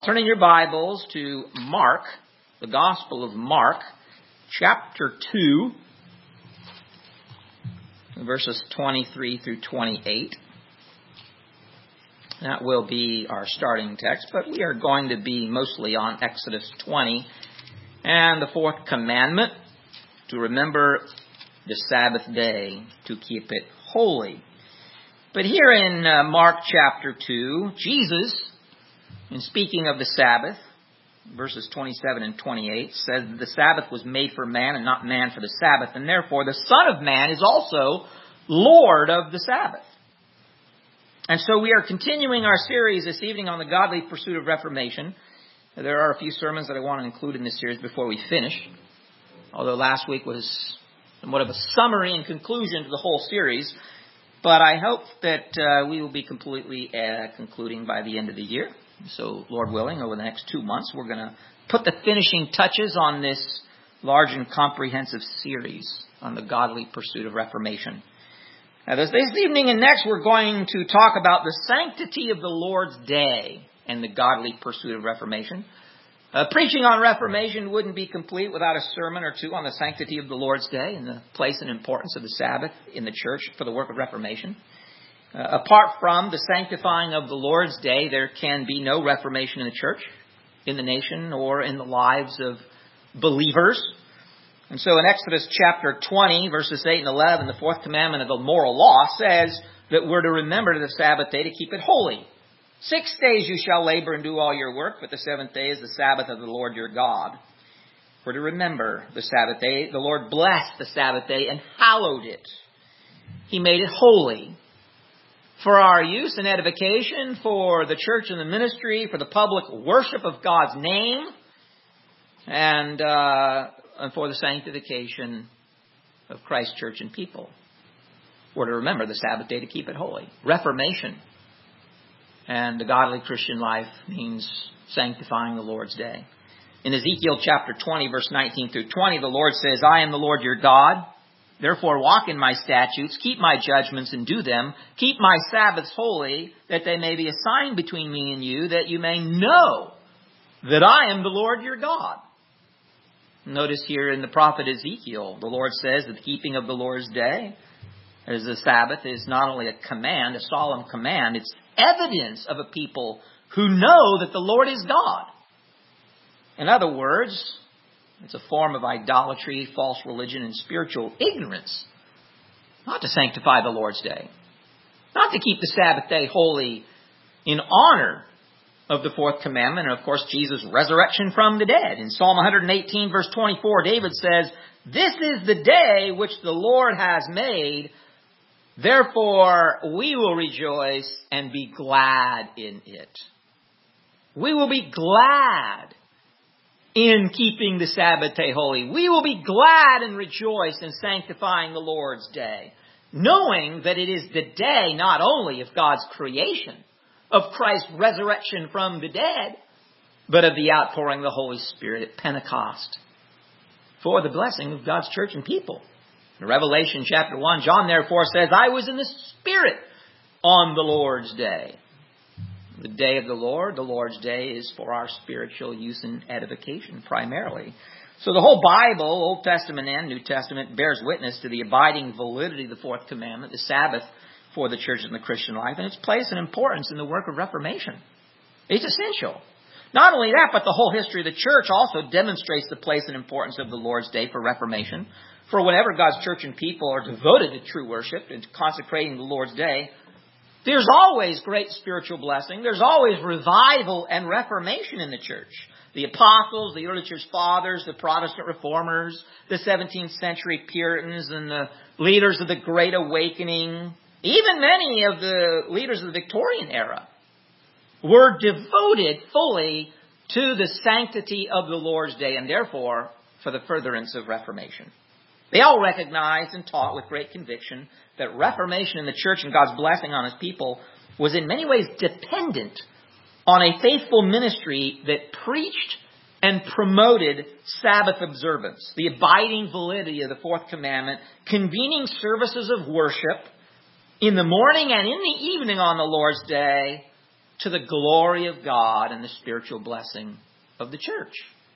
Turning your Bibles to Mark, the Gospel of Mark, chapter 2, verses 23 through 28. That will be our starting text, but we are going to be mostly on Exodus 20 and the fourth commandment, to remember the Sabbath day, to keep it holy. But here in Mark chapter 2, Jesus, in speaking of the Sabbath, verses 27 and 28, says that the Sabbath was made for man and not man for the Sabbath, and therefore the Son of Man is also Lord of the Sabbath. And so we are continuing our series this evening on the godly pursuit of reformation. There are a few sermons that I want to include in this series before we finish, although last week was somewhat of a summary and conclusion to the whole series. But I hope that we will be completely concluding by the end of the year. So, Lord willing, over the next 2 months, we're going to put the finishing touches on this large and comprehensive series on the godly pursuit of reformation. Now, this evening and next, we're going to talk about the sanctity of the Lord's day and the godly pursuit of reformation. Preaching on reformation wouldn't be complete without a sermon or two on the sanctity of the Lord's day and the place and importance of the Sabbath in the church for the work of reformation. Apart from the sanctifying of the Lord's day, there can be no reformation in the church, in the nation, or in the lives of believers. And so in Exodus chapter 20, verses 8 and 11, the fourth commandment of the moral law says that we're to remember the Sabbath day to keep it holy. 6 days you shall labor and do all your work, but the seventh day is the Sabbath of the Lord your God. We're to remember the Sabbath day. The Lord blessed the Sabbath day and hallowed it. He made it holy for our use and edification, for the church and the ministry, for the public worship of God's name, and for the sanctification of Christ's church and people. We're to remember the Sabbath day to keep it holy. Reformation and the godly Christian life means sanctifying the Lord's day. In Ezekiel chapter 20, verse 19 through 20, the Lord says, I am the Lord your God. Therefore walk in my statutes, keep my judgments and do them. Keep my Sabbaths holy, that they may be a sign between me and you, that you may know that I am the Lord your God. Notice here in the prophet Ezekiel, the Lord says that the keeping of the Lord's day, as the Sabbath, is not only a command, a solemn command, it's evidence of a people who know that the Lord is God. In other words, it's a form of idolatry, false religion, and spiritual ignorance not to sanctify the Lord's day, not to keep the Sabbath day holy in honor of the fourth commandment, and of course Jesus' resurrection from the dead. In Psalm 118, verse 24, David says, this is the day which the Lord has made, therefore we will rejoice and be glad in it. We will be glad in keeping the Sabbath day holy. We will be glad and rejoice in sanctifying the Lord's day, knowing that it is the day not only of God's creation, of Christ's resurrection from the dead, but of the outpouring of the Holy Spirit at Pentecost for the blessing of God's church and people. In Revelation chapter 1, John therefore says, I was in the Spirit on the Lord's day. The day of the Lord's day is for our spiritual use and edification primarily. So the whole Bible, Old Testament and New Testament, bears witness to the abiding validity of the fourth commandment, the Sabbath for the church and the Christian life, and its place and importance in the work of reformation. It's essential. Not only that, but the whole history of the church also demonstrates the place and importance of the Lord's day for reformation. For whenever God's church and people are devoted to true worship and to consecrating the Lord's day, there's always great spiritual blessing. There's always revival and reformation in the church. The apostles, the early church fathers, the Protestant reformers, the 17th century Puritans, and the leaders of the Great Awakening, even many of the leaders of the Victorian era, were devoted fully to the sanctity of the Lord's day and therefore for the furtherance of reformation. They all recognized and taught with great conviction that reformation in the church and God's blessing on His people was in many ways dependent on a faithful ministry that preached and promoted Sabbath observance, the abiding validity of the fourth commandment, convening services of worship in the morning and in the evening on the Lord's day, to the glory of God and the spiritual blessing of the church.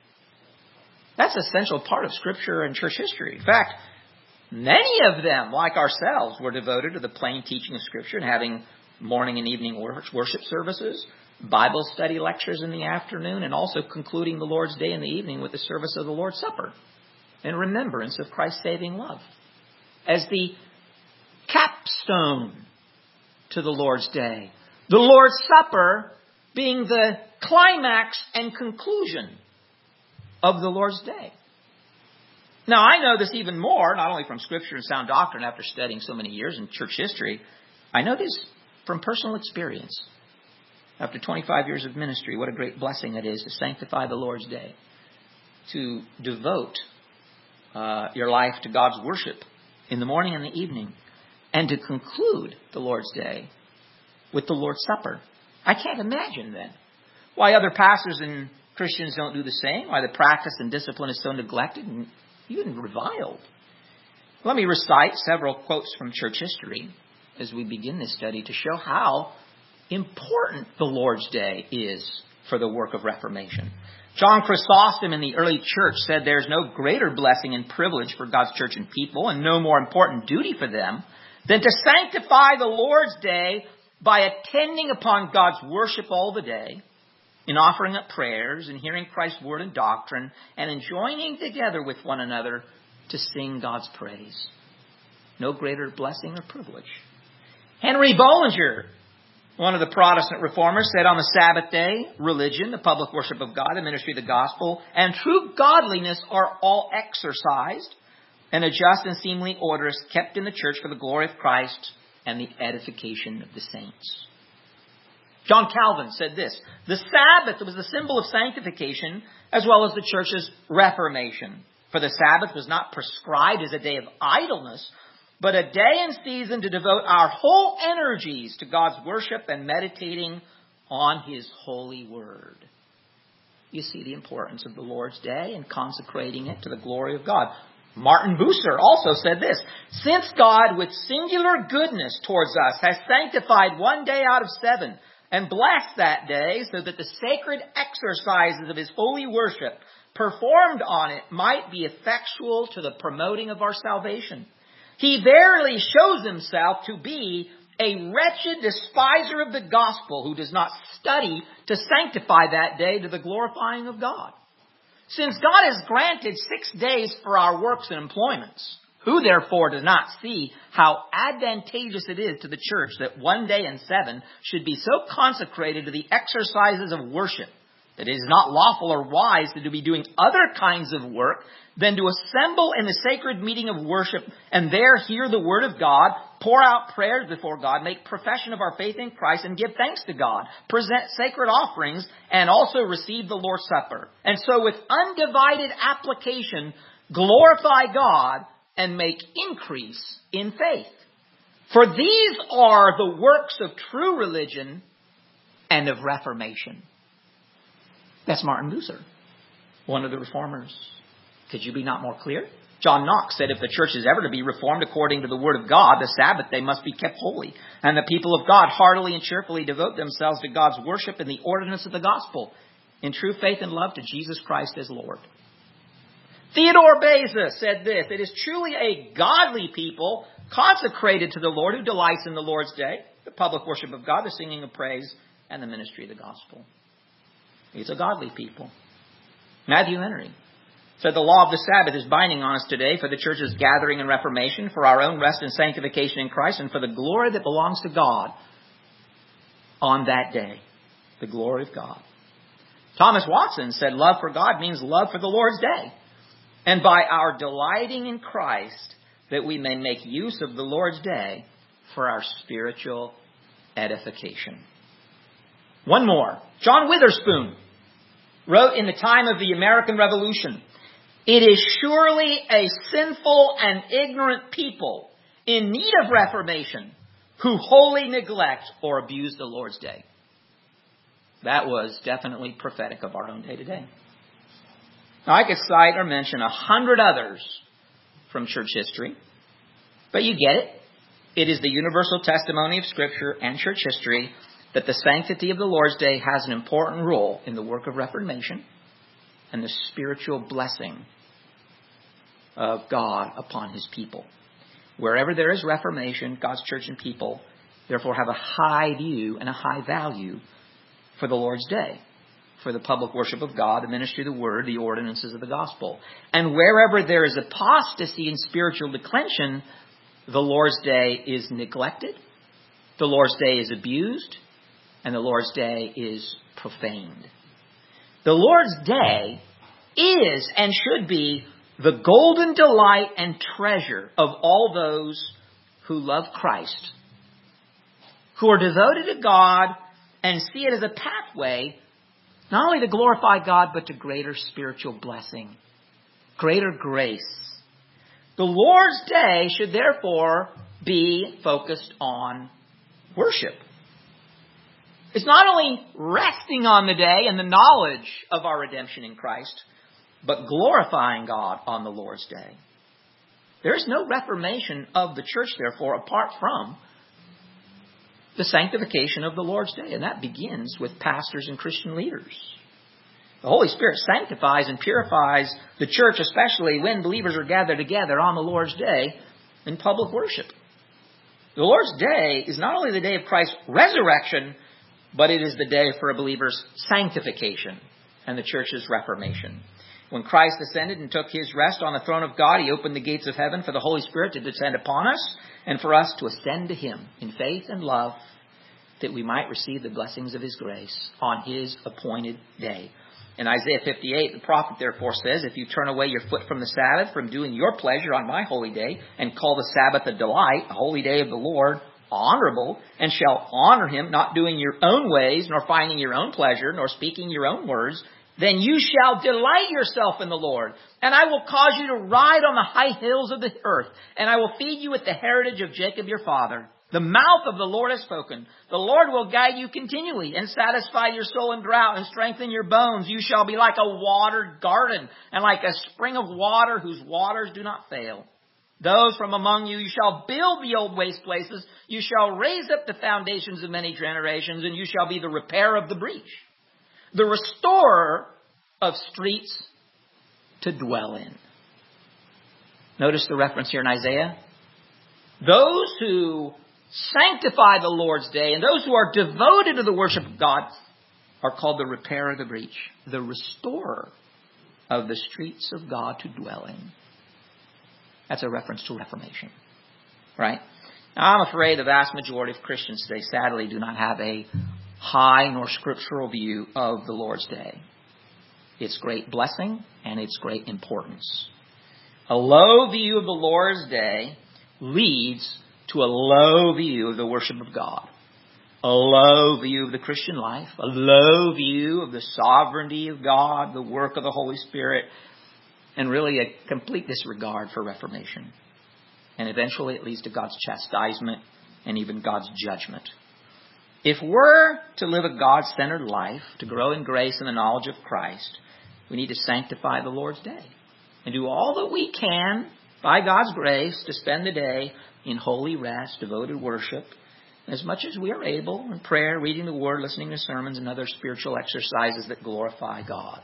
That's an essential part of Scripture and church history. In fact, many of them, like ourselves, were devoted to the plain teaching of Scripture and having morning and evening worship services, Bible study lectures in the afternoon, and also concluding the Lord's Day in the evening with the service of the Lord's Supper in remembrance of Christ's saving love as the capstone to the Lord's Day. The Lord's Supper being the climax and conclusion of the Lord's Day. Now, I know this even more, not only from Scripture and sound doctrine after studying so many years in church history. I know this from personal experience. After 25 years of ministry, what a great blessing it is to sanctify the Lord's Day, to devote your life to God's worship in the morning and the evening, and to conclude the Lord's Day with the Lord's Supper. I can't imagine then why other pastors and Christians don't do the same, why the practice and discipline is so neglected and even reviled. Let me recite several quotes from church history as we begin this study to show how important the Lord's Day is for the work of Reformation. John Chrysostom in the early church said there's no greater blessing and privilege for God's church and people, and no more important duty for them, than to sanctify the Lord's Day by attending upon God's worship all the day, in offering up prayers and hearing Christ's word and doctrine, and in joining together with one another to sing God's praise. No greater blessing or privilege. Henry Bollinger, one of the Protestant reformers, said on the Sabbath day, religion, the public worship of God, the ministry of the gospel, and true godliness are all exercised, and a just and seemly order is kept in the church for the glory of Christ and the edification of the saints. John Calvin said this: the Sabbath was the symbol of sanctification as well as the church's reformation. For the Sabbath was not prescribed as a day of idleness, but a day and season to devote our whole energies to God's worship and meditating on His holy word. You see the importance of the Lord's Day and consecrating it to the glory of God. Martin Bucer also said this: since God with singular goodness towards us has sanctified one day out of 7 and blessed that day so that the sacred exercises of His holy worship performed on it might be effectual to the promoting of our salvation, He verily shows Himself to be a wretched despiser of the gospel who does not study to sanctify that day to the glorifying of God. Since God has granted 6 days for our works and employments, who therefore does not see how advantageous it is to the church that one day in 7 should be so consecrated to the exercises of worship that it is not lawful or wise to be doing other kinds of work than to assemble in the sacred meeting of worship and there hear the word of God, pour out prayers before God, make profession of our faith in Christ, and give thanks to God, present sacred offerings, and also receive the Lord's Supper. And so with undivided application, glorify God and make increase in faith. For these are the works of true religion and of reformation. That's Martin Bucer, one of the reformers. Could you be not more clear? John Knox said if the church is ever to be reformed according to the word of God, the Sabbath day must be kept holy, and the people of God heartily and cheerfully devote themselves to God's worship and the ordinance of the gospel in true faith and love to Jesus Christ as Lord. Theodore Beza said this: it is truly a godly people consecrated to the Lord who delights in the Lord's day, the public worship of God, the singing of praise, and the ministry of the gospel. It's a godly people. Matthew Henry said the law of the Sabbath is binding on us today for the church's gathering and reformation, for our own rest and sanctification in Christ, and for the glory that belongs to God on that day. The glory of God. Thomas Watson said love for God means love for the Lord's day. And by our delighting in Christ, that we may make use of the Lord's day for our spiritual edification. One more. John Witherspoon wrote in the time of the American Revolution, it is surely a sinful and ignorant people in need of reformation who wholly neglect or abuse the Lord's day. That was definitely prophetic of our own day today. Now, I could cite or mention 100 others from church history, but you get it. It is the universal testimony of Scripture and church history that the sanctity of the Lord's Day has an important role in the work of Reformation and the spiritual blessing of God upon His people. Wherever there is Reformation, God's church and people therefore have a high view and a high value for the Lord's Day, for the public worship of God, the ministry of the Word, the ordinances of the gospel. And wherever there is apostasy and spiritual declension, the Lord's Day is neglected, the Lord's Day is abused, and the Lord's Day is profaned. The Lord's Day is and should be the golden delight and treasure of all those who love Christ, who are devoted to God and see it as a pathway not only to glorify God, but to greater spiritual blessing, greater grace. The Lord's Day should therefore be focused on worship. It's not only resting on the day and the knowledge of our redemption in Christ, but glorifying God on the Lord's Day. There is no reformation of the church, therefore, apart from the sanctification of the Lord's Day. And that begins with pastors and Christian leaders. The Holy Spirit sanctifies and purifies the church, especially when believers are gathered together on the Lord's Day in public worship. The Lord's Day is not only the day of Christ's resurrection, but it is the day for a believer's sanctification and the church's reformation. When Christ ascended and took His rest on the throne of God, He opened the gates of heaven for the Holy Spirit to descend upon us and for us to ascend to Him in faith and love, that we might receive the blessings of His grace on His appointed day. In Isaiah 58, the prophet therefore says, if you turn away your foot from the Sabbath, from doing your pleasure on my holy day, and call the Sabbath a delight, a holy day of the Lord, honorable, and shall honor Him, not doing your own ways, nor finding your own pleasure, nor speaking your own words, then you shall delight yourself in the Lord. And I will cause you to ride on the high hills of the earth, and I will feed you with the heritage of Jacob your father. The mouth of the Lord has spoken. The Lord will guide you continually and satisfy your soul in drought and strengthen your bones. You shall be like a watered garden and like a spring of water whose waters do not fail. Those from among you shall build the old waste places. You shall raise up the foundations of many generations, and you shall be the repairer of the breach, the restorer of streets to dwell in. Notice the reference here in Isaiah. Those who sanctify the Lord's Day and those who are devoted to the worship of God are called the repairer of the breach, the restorer of the streets of God to dwell in. That's a reference to Reformation, right? Now, I'm afraid the vast majority of Christians today, sadly, do not have a high nor scriptural view of the Lord's Day. Its great blessing and its great importance. A low view of the Lord's Day leads to a low view of the worship of God. A low view of the Christian life. A low view of the sovereignty of God, the work of the Holy Spirit, and really a complete disregard for Reformation. And eventually it leads to God's chastisement and even God's judgment. If we're to live a God-centered life, to grow in grace and the knowledge of Christ, we need to sanctify the Lord's Day and do all that we can by God's grace to spend the day in holy rest, devoted worship, as much as we are able, in prayer, reading the Word, listening to sermons, and other spiritual exercises that glorify God,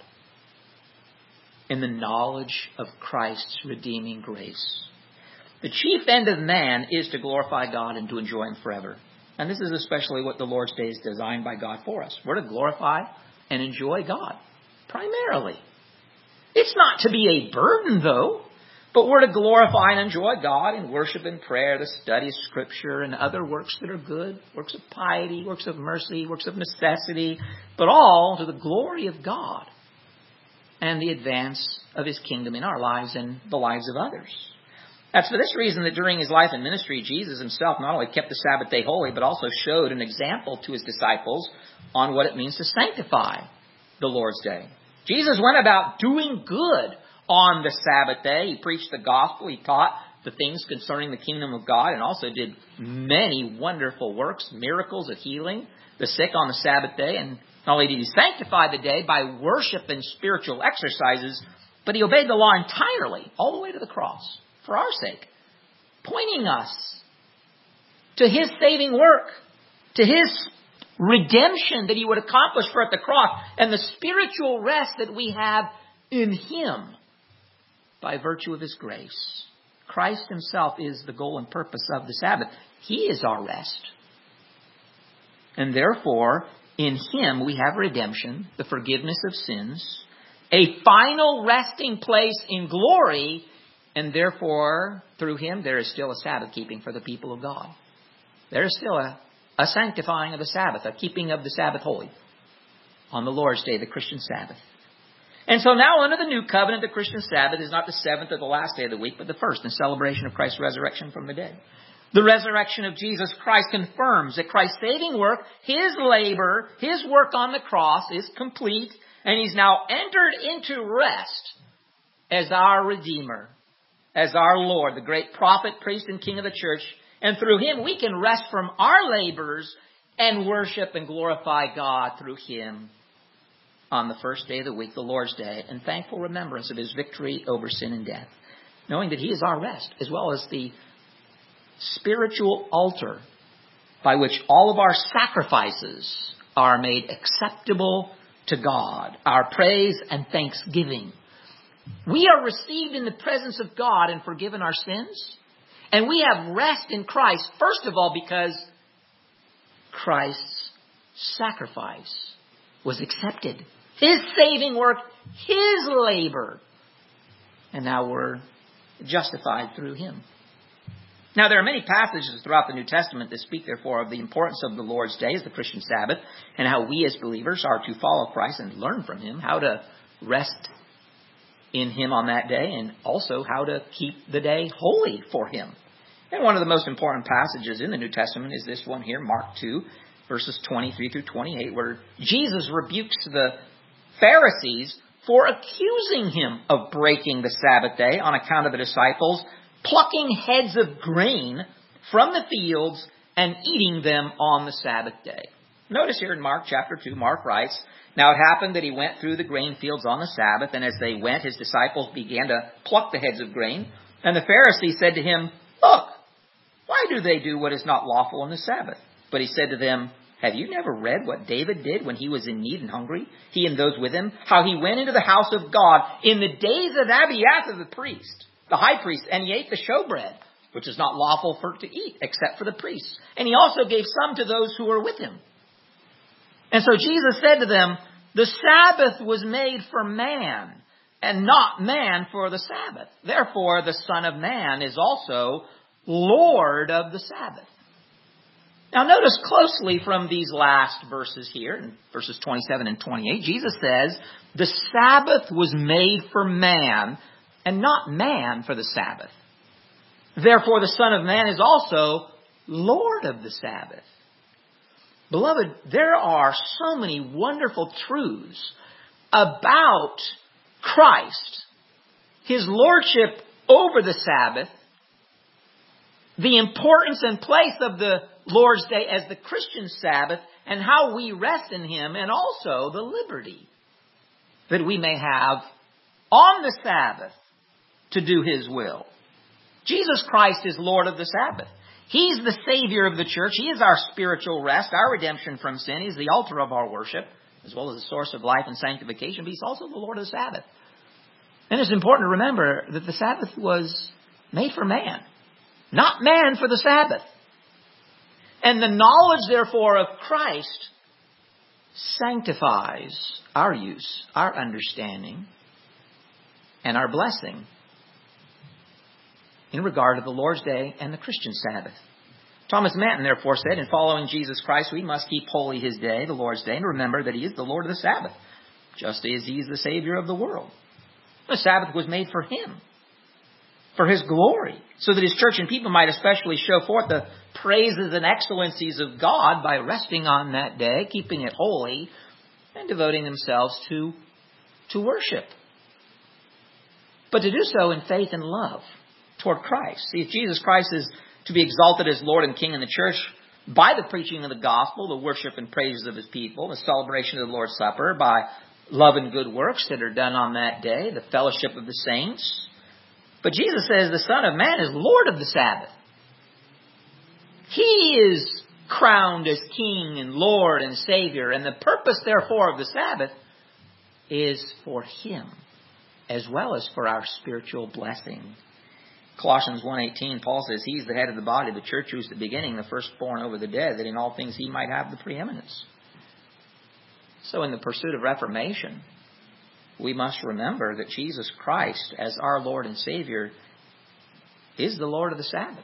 in the knowledge of Christ's redeeming grace. The chief end of man is to glorify God and to enjoy Him forever. And this is especially what the Lord's Day is designed by God for us. We're to glorify and enjoy God, primarily. It's not to be a burden, though, but we're to glorify and enjoy God in worship and prayer, the study of Scripture, and other works that are good, works of piety, works of mercy, works of necessity, but all to the glory of God and the advance of His kingdom in our lives and the lives of others. That's for this reason that during His life and ministry, Jesus Himself not only kept the Sabbath day holy, but also showed an example to His disciples on what it means to sanctify the Lord's Day. Jesus went about doing good on the Sabbath day. He preached the gospel. He taught the things concerning the kingdom of God and also did many wonderful works, miracles of healing the sick on the Sabbath day. And not only did He sanctify the day by worship and spiritual exercises, but He obeyed the law entirely, all the way to the cross, for our sake, pointing us to His saving work, to His redemption that he would accomplish for at the cross, and the spiritual rest that we have in him by virtue of his grace. Christ himself is the goal and purpose of the Sabbath. He is our rest. And therefore, in him we have redemption, the forgiveness of sins, a final resting place in glory, and therefore, through him, there is still a Sabbath keeping for the people of God. There is still a sanctifying of the Sabbath, a keeping of the Sabbath holy on the Lord's Day, the Christian Sabbath. And so now under the new covenant, the Christian Sabbath is not the seventh or the last day of the week, but the first in celebration of Christ's resurrection from the dead. The resurrection of Jesus Christ confirms that Christ's saving work, his labor, his work on the cross is complete, and he's now entered into rest as our Redeemer, as our Lord, the great prophet, priest, and king of the church. And through him we can rest from our labors and worship and glorify God through him on the first day of the week, the Lord's Day, in thankful remembrance of his victory over sin and death, knowing that he is our rest, as well as the spiritual altar by which all of our sacrifices are made acceptable to God, our praise and thanksgiving. We are received in the presence of God and forgiven our sins, and we have rest in Christ, first of all, because Christ's sacrifice was accepted. His saving work, his labor. And now we're justified through him. Now, there are many passages throughout the New Testament that speak, therefore, of the importance of the Lord's Day as the Christian Sabbath, and how we as believers are to follow Christ and learn from him how to rest in him on that day, and also how to keep the day holy for him. And one of the most important passages in the New Testament is this one here, Mark 2, verses 23 through 28, where Jesus rebukes the Pharisees for accusing him of breaking the Sabbath day on account of the disciples plucking heads of grain from the fields and eating them on the Sabbath day. Notice here in Mark chapter 2, Mark writes, "Now it happened that he went through the grain fields on the Sabbath, and as they went, his disciples began to pluck the heads of grain. And the Pharisees said to him, 'Look, why do they do what is not lawful on the Sabbath?' But he said to them, 'Have you never read what David did when he was in need and hungry, he and those with him, how he went into the house of God in the days of Abiathar the priest, the high priest, and he ate the showbread, which is not lawful to eat except for the priests. And he also gave some to those who were with him.' And so Jesus said to them, 'The Sabbath was made for man, and not man for the Sabbath. Therefore, the Son of Man is also Lord of the Sabbath.'" Now notice closely from these last verses here, in verses 27 and 28, Jesus says, the Sabbath was made for man, and not man for the Sabbath. Therefore, the Son of Man is also Lord of the Sabbath. Beloved, there are so many wonderful truths about Christ, his lordship over the Sabbath, the importance and place of the Lord's Day as the Christian Sabbath, and how we rest in him, and also the liberty that we may have on the Sabbath to do his will. Jesus Christ is Lord of the Sabbath. He's the Savior of the church. He is our spiritual rest, our redemption from sin. He's the altar of our worship, as well as the source of life and sanctification. But he's also the Lord of the Sabbath. And it's important to remember that the Sabbath was made for man, not man for the Sabbath. And the knowledge, therefore, of Christ sanctifies our use, our understanding, and our blessing in regard to the Lord's Day and the Christian Sabbath. Thomas Manton, therefore, said, in following Jesus Christ, we must keep holy his day, the Lord's Day, and remember that he is the Lord of the Sabbath, just as he is the Savior of the world. The Sabbath was made for him, for his glory, so that his church and people might especially show forth the praises and excellencies of God by resting on that day, keeping it holy, and devoting themselves to worship. But to do so in faith and love toward Christ. See, if Jesus Christ is to be exalted as Lord and King in the church by the preaching of the gospel, the worship and praises of his people, the celebration of the Lord's Supper, by love and good works that are done on that day, the fellowship of the saints. But Jesus says the Son of Man is Lord of the Sabbath. He is crowned as King and Lord and Savior. And the purpose, therefore, of the Sabbath is for Him, as well as for our spiritual blessing. Colossians 1:18, Paul says, He's the head of the body, the church, who's the beginning, the firstborn over the dead, that in all things He might have the preeminence. So in the pursuit of reformation, we must remember that Jesus Christ, as our Lord and Savior, is the Lord of the Sabbath.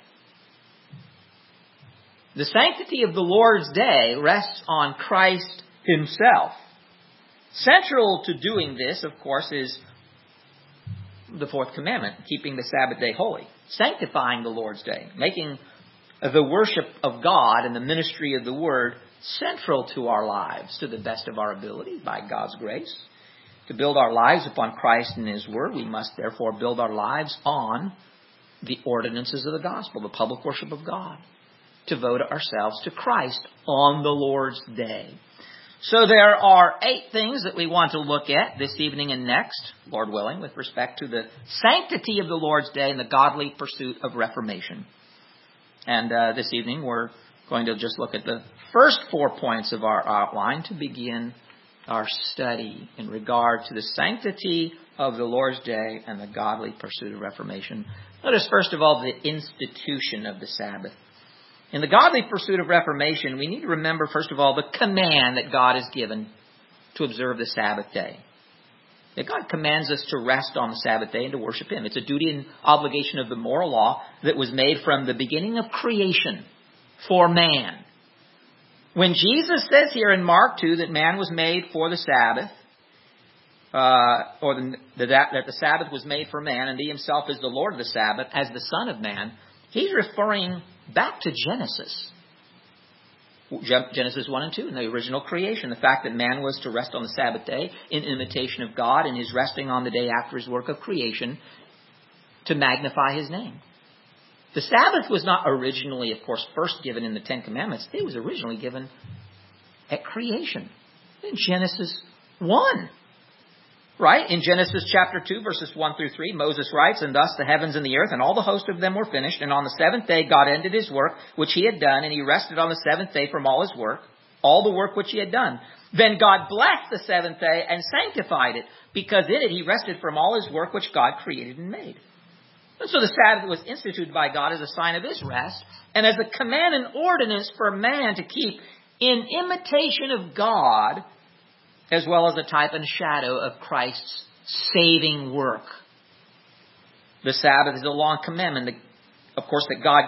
The sanctity of the Lord's day rests on Christ Himself. Central to doing this, of course, is the fourth commandment, keeping the Sabbath day holy, sanctifying the Lord's day, making the worship of God and the ministry of the Word central to our lives to the best of our ability by God's grace. To build our lives upon Christ and His Word, we must therefore build our lives on the ordinances of the gospel, the public worship of God, to devote ourselves to Christ on the Lord's day. So there are 8 things that we want to look at this evening and next, Lord willing, with respect to the sanctity of the Lord's day and the godly pursuit of reformation. And this evening we're going to just look at the first 4 points of our outline to begin our study in regard to the sanctity of the Lord's day and the godly pursuit of reformation. Notice first of all the institution of the Sabbath. In the godly pursuit of reformation, we need to remember, first of all, the command that God has given to observe the Sabbath day. That God commands us to rest on the Sabbath day and to worship Him. It's a duty and obligation of the moral law that was made from the beginning of creation for man. When Jesus says here in Mark 2 that man was made for the Sabbath, that the Sabbath was made for man, and He Himself is the Lord of the Sabbath as the Son of Man, He's referring back to Genesis. Genesis 1 and 2, in the original creation. The fact that man was to rest on the Sabbath day in imitation of God, and His resting on the day after His work of creation to magnify His name. The Sabbath was not originally, of course, first given in the Ten Commandments. It was originally given at creation in Genesis 1. Right? In Genesis chapter 2, verses 1 through 3, Moses writes, And thus the heavens and the earth and all the host of them were finished. And on the seventh day God ended His work which He had done, and He rested on the seventh day from all His work, all the work which He had done. Then God blessed the seventh day and sanctified it, because in it He rested from all His work which God created and made. And so the Sabbath was instituted by God as a sign of His rest, and as a command and ordinance for man to keep in imitation of God, as well as a type and shadow of Christ's saving work. The Sabbath is a long commandment, of course, that God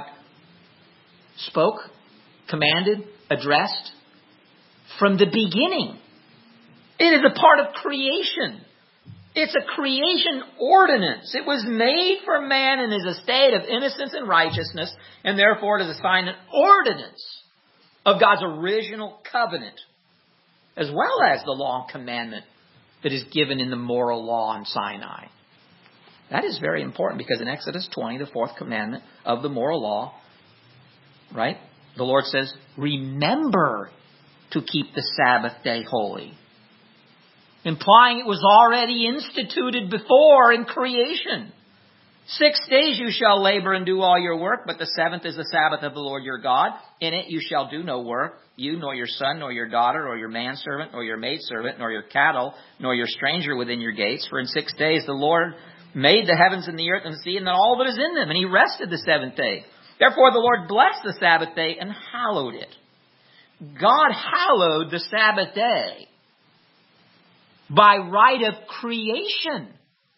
spoke, commanded, addressed from the beginning. It is a part of creation. It's a creation ordinance. It was made for man in his estate of innocence and righteousness, and therefore it is a sign and ordinance of God's original covenant, as well as the long commandment that is given in the moral law on Sinai. That is very important, because in Exodus 20, the fourth commandment of the moral law, right, the Lord says, remember to keep the Sabbath day holy. Implying it was already instituted before in creation. 6 days you shall labor and do all your work, but the seventh is the Sabbath of the Lord your God. In it you shall do no work, you, nor your son, nor your daughter, or your manservant, nor your maidservant, nor your cattle, nor your stranger within your gates. For in 6 days the Lord made the heavens and the earth and the sea and all that is in them, and He rested the seventh day. Therefore the Lord blessed the Sabbath day and hallowed it. God hallowed the Sabbath day by right of creation,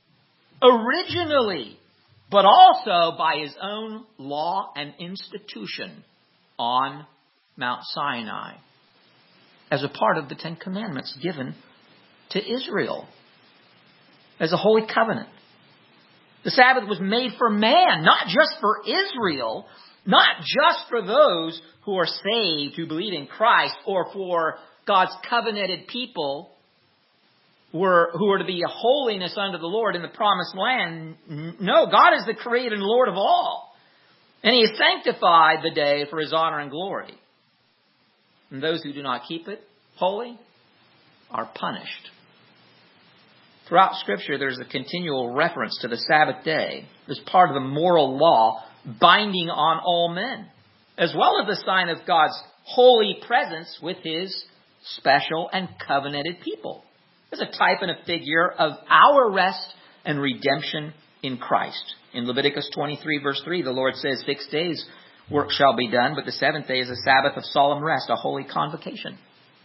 originally, but also by His own law and institution on Mount Sinai, as a part of the Ten Commandments given to Israel, as a holy covenant. The Sabbath was made for man, not just for Israel, not just for those who are saved, who believe in Christ, or for God's covenanted people who are to be a holiness unto the Lord in the promised land. No, God is the creator and Lord of all. And He has sanctified the day for His honor and glory. And those who do not keep it holy are punished. Throughout Scripture, there's a continual reference to the Sabbath day as part of the moral law binding on all men. as well as the sign of God's holy presence with His special and covenanted people. It's a type and a figure of our rest and redemption in Christ. In Leviticus 23 verse 3, the Lord says, 6 days work shall be done, but the seventh day is a Sabbath of solemn rest, a holy convocation.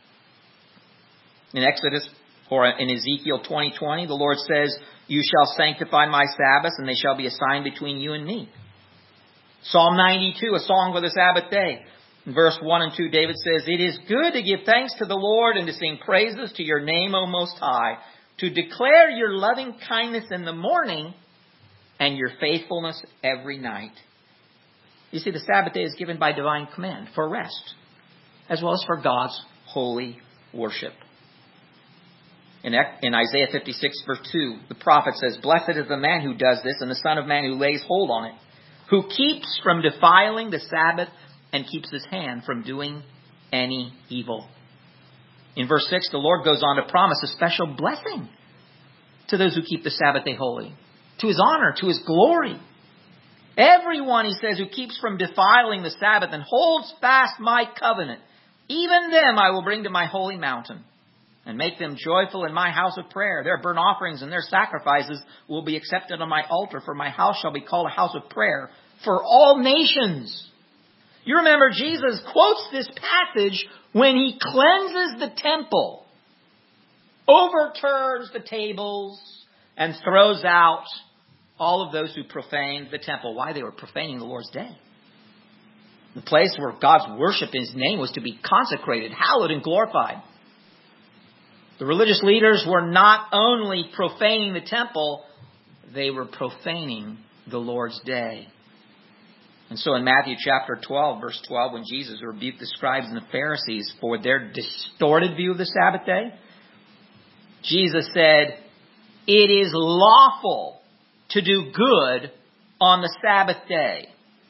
In Exodus or in Ezekiel 20:20, the Lord says, you shall sanctify my Sabbaths, and they shall be a sign between you and me. Psalm 92, a song for the Sabbath day. In verse 1 and 2, David says, it is good to give thanks to the Lord and to sing praises to your name, O Most High, to declare your loving kindness in the morning and your faithfulness every night. You see, the Sabbath day is given by divine command for rest, as well as for God's holy worship. In Isaiah 56 verse 2, the prophet says, blessed is the man who does this and the son of man who lays hold on it, who keeps from defiling the Sabbath and keeps his hand from doing any evil. In verse 6, the Lord goes on to promise a special blessing to those who keep the Sabbath day holy, to His honor, to His glory. Everyone, He says, who keeps from defiling the Sabbath and holds fast my covenant, even them I will bring to my holy mountain and make them joyful in my house of prayer. Their burnt offerings and their sacrifices will be accepted on my altar, for my house shall be called a house of prayer for all nations. You remember Jesus quotes this passage when He cleanses the temple, overturns the tables, and throws out all of those who profaned the temple. Why? They were profaning the Lord's day. The place where God's worship in His name was to be consecrated, hallowed, and glorified. The religious leaders were not only profaning the temple, they were profaning the Lord's day. And so in Matthew chapter 12, verse 12, when Jesus rebuked the scribes and the Pharisees for their distorted view of the Sabbath day, Jesus said, it is lawful to do good on the Sabbath day.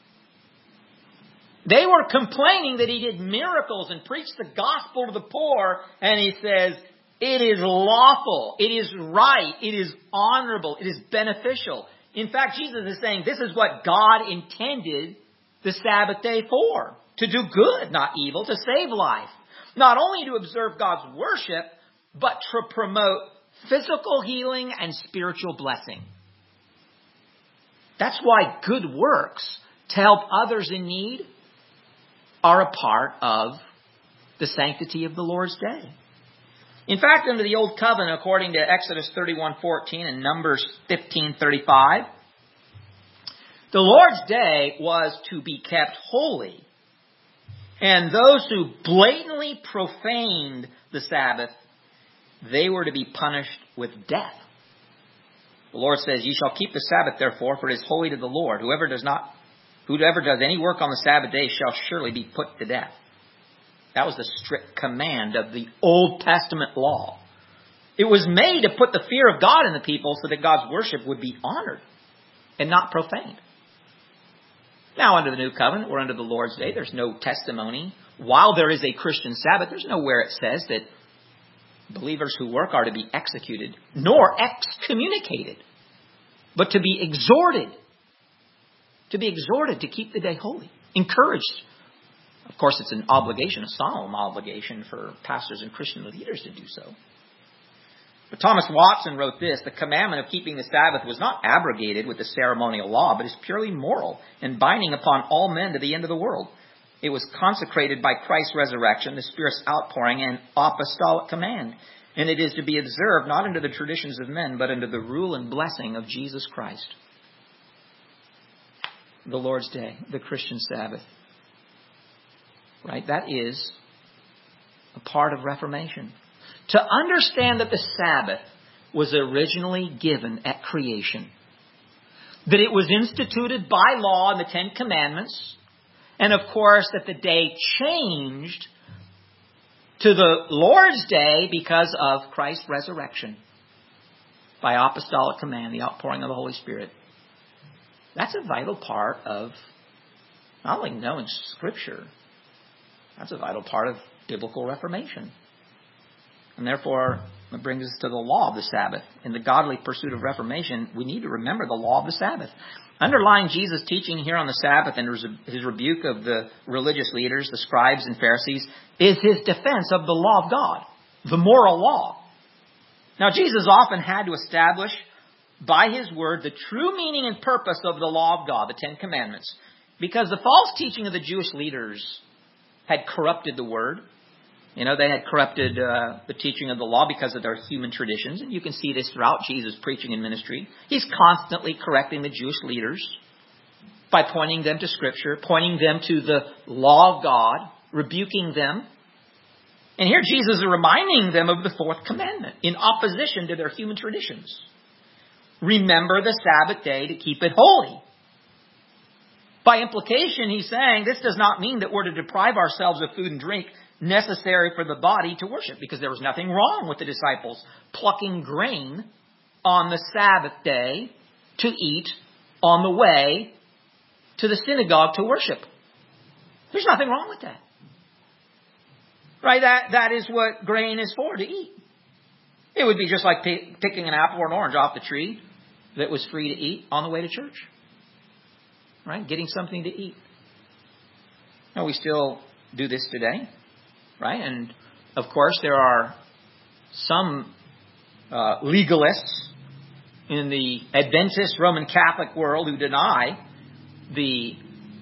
They were complaining that He did miracles and preached the gospel to the poor, and He says, it is lawful, it is right, it is honorable, it is beneficial. In fact, Jesus is saying this is what God intended the Sabbath day for. To do good, not evil, to save life. Not only to observe God's worship, but to promote physical healing and spiritual blessing. That's why good works to help others in need are a part of the sanctity of the Lord's day. In fact, under the Old Covenant, according to Exodus 31:14 and Numbers 15:35, the Lord's day was to be kept holy. And those who blatantly profaned the Sabbath, they were to be punished with death. The Lord says, ye shall keep the Sabbath, therefore, for it is holy to the Lord. Whoever does any work on the Sabbath day shall surely be put to death. That was the strict command of the Old Testament law. It was made to put the fear of God in the people so that God's worship would be honored and not profaned. Now, under the New Covenant, we're under the Lord's Day. There's no testimony. While there is a Christian Sabbath, there's nowhere it says that believers who work are to be executed, nor excommunicated, but to be exhorted. To be exhorted to keep the day holy. Encouraged. Of course, it's an obligation, a solemn obligation for pastors and Christian leaders to do so. But Thomas Watson wrote this, the commandment of keeping the Sabbath was not abrogated with the ceremonial law, but is purely moral and binding upon all men to the end of the world. It was consecrated by Christ's resurrection, the Spirit's outpouring, and apostolic command. And it is to be observed not under the traditions of men, but under the rule and blessing of Jesus Christ. The Lord's Day, the Christian Sabbath. Right? That is a part of Reformation. To understand that the Sabbath was originally given at creation. That it was instituted by law in the Ten Commandments. And of course that the day changed to the Lord's Day because of Christ's resurrection. By apostolic command, the outpouring of the Holy Spirit. That's a vital part of not only knowing Scripture, that's a vital part of biblical reformation. And therefore, That brings us to the law of the Sabbath. In the godly pursuit of reformation, we need to remember the law of the Sabbath. Underlying Jesus' teaching here on the Sabbath and his rebuke of the religious leaders, the scribes and Pharisees, is his defense of the law of God, the moral law. Now, Jesus often had to establish by his word the true meaning and purpose of the law of God, the Ten Commandments, because the false teaching of the Jewish leaders had corrupted the word. They had corrupted the teaching of the law because of their human traditions. And you can see this throughout Jesus' preaching and ministry. He's constantly correcting the Jewish leaders by pointing them to Scripture, pointing them to the law of God, rebuking them. And here Jesus is reminding them of the fourth commandment in opposition to their human traditions. Remember the Sabbath day to keep it holy. By implication, he's saying this does not mean that we're to deprive ourselves of food and drink necessary for the body to worship, because there was nothing wrong with the disciples plucking grain on the Sabbath day to eat on the way to the synagogue to worship. There's nothing wrong with that. Right? That is what grain is for, to eat. It would be just like picking an apple or an orange off the tree that was free to eat on the way to church. Right? Getting something to eat. Now, we still do this today. Right? And, of course, there are some legalists in the Adventist Roman Catholic world who deny the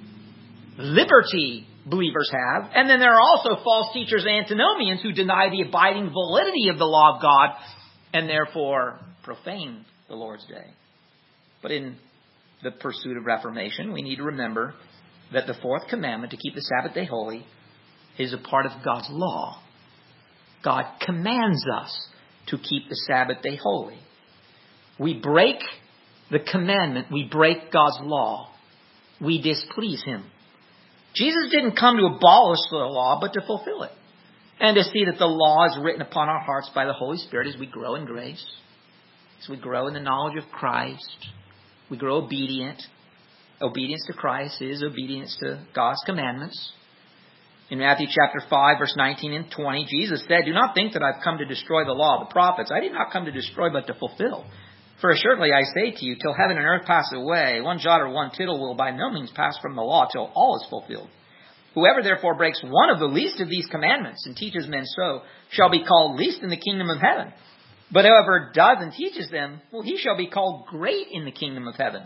liberty believers have. And then there are also false teachers, antinomians, who deny the abiding validity of the law of God and therefore profane the Lord's day. But in the pursuit of reformation, we need to remember that the fourth commandment, to keep the Sabbath day holy, is a part of God's law. God commands us to keep the Sabbath day holy. We break the commandment. We break God's law. We displease Him. Jesus didn't come to abolish the law, but to fulfill it. And to see that the law is written upon our hearts by the Holy Spirit as we grow in grace, as we grow in the knowledge of Christ, we grow obedient. Obedience to Christ is obedience to God's commandments. In Matthew chapter 5, verse 19 and 20, Jesus said, "Do not think that I've come to destroy the law of the prophets. I did not come to destroy, but to fulfill. For assuredly I say to you, till heaven and earth pass away, one jot or one tittle will by no means pass from the law till all is fulfilled. Whoever therefore breaks one of the least of these commandments and teaches men so shall be called least in the kingdom of heaven. But whoever does and teaches them, well, he shall be called great in the kingdom of heaven."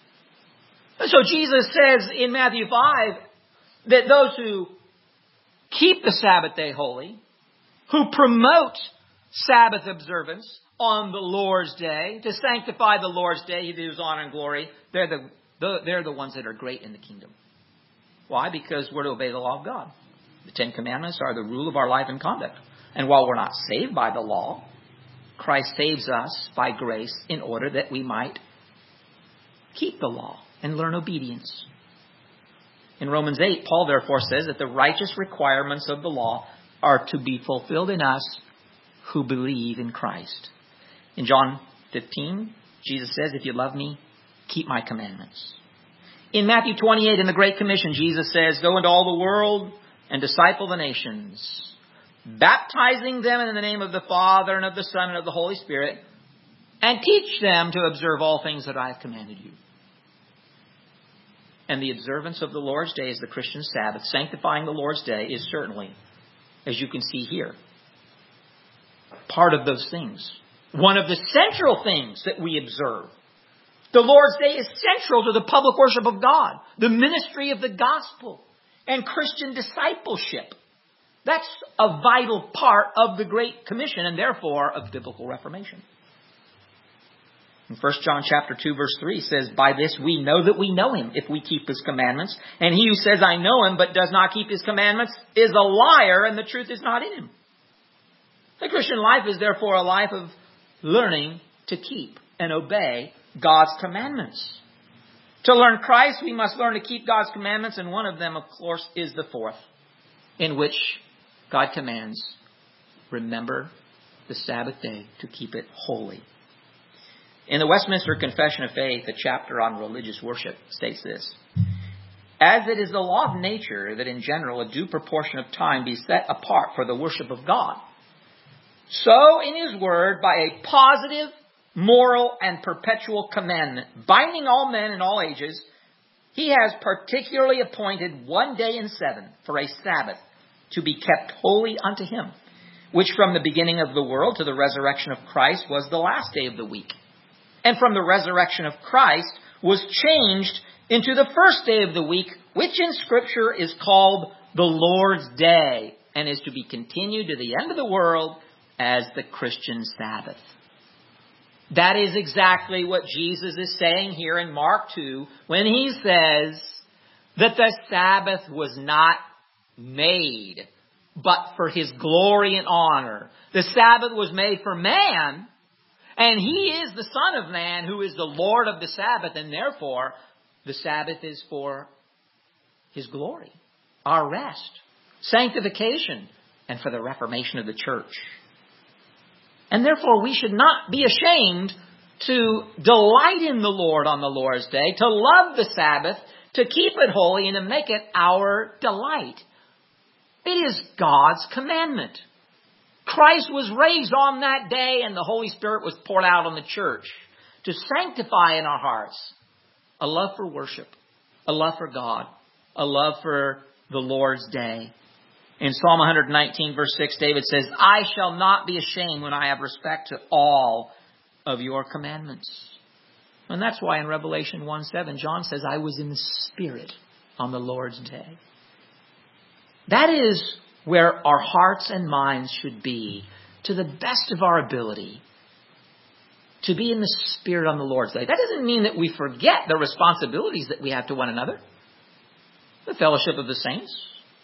So Jesus says in Matthew 5 that those who keep the Sabbath day holy, who promote Sabbath observance on the Lord's day, to sanctify the Lord's day, He gives honor and glory, they're the ones that are great in the kingdom. Why? Because we're to obey the law of God. The Ten Commandments are the rule of our life and conduct. And while we're not saved by the law, Christ saves us by grace in order that we might keep the law and learn obedience. In Romans 8, Paul therefore says that the righteous requirements of the law are to be fulfilled in us who believe in Christ. In John 15, Jesus says, "If you love me, keep my commandments." In Matthew 28, in the Great Commission, Jesus says, "Go into all the world and disciple the nations, baptizing them in the name of the Father and of the Son and of the Holy Spirit, and teach them to observe all things that I have commanded you." And the observance of the Lord's day is the Christian Sabbath. Sanctifying the Lord's day is certainly, as you can see here, part of those things. One of the central things that we observe. The Lord's day is central to the public worship of God, the ministry of the gospel, and Christian discipleship. That's a vital part of the Great Commission and therefore of biblical reformation. In 1 John chapter 2, verse 3 says, "By this we know that we know Him, if we keep His commandments. And he who says, 'I know Him,' but does not keep His commandments, is a liar, and the truth is not in him." The Christian life is therefore a life of learning to keep and obey God's commandments. To learn Christ, we must learn to keep God's commandments, and one of them, of course, is the fourth, in which God commands, remember the Sabbath day to keep it holy. In the Westminster Confession of Faith, the chapter on religious worship states this: "As it is the law of nature that in general a due proportion of time be set apart for the worship of God, So in His Word, by a positive, moral, and perpetual commandment, binding all men in all ages, He has particularly appointed one day in 7 for a Sabbath to be kept holy unto Him, which from the beginning of the world to the resurrection of Christ was the last day of the week. And from the resurrection of Christ was changed into the first day of the week, which in Scripture is called the Lord's Day, and is to be continued to the end of the world as the Christian Sabbath. That is exactly what Jesus is saying here in Mark 2 when He says that the Sabbath was not made but for His glory and honor. The Sabbath was made for man, and He is the Son of Man who is the Lord of the Sabbath, and therefore the Sabbath is for His glory, our rest, sanctification, and for the reformation of the church. And therefore we should not be ashamed to delight in the Lord on the Lord's Day, to love the Sabbath, to keep it holy, and to make it our delight. It is God's commandment. Christ was raised on that day, and the Holy Spirit was poured out on the church to sanctify in our hearts a love for worship, a love for God, a love for the Lord's Day. In Psalm 119, verse 6, David says, I shall not be ashamed when I have respect to all of your commandments. And that's why in Revelation 1:7, John says, I was in the Spirit on the Lord's Day. That is where our hearts and minds should be, to the best of our ability, to be in the Spirit on the Lord's Day. That doesn't mean that we forget the responsibilities that we have to one another, the fellowship of the saints.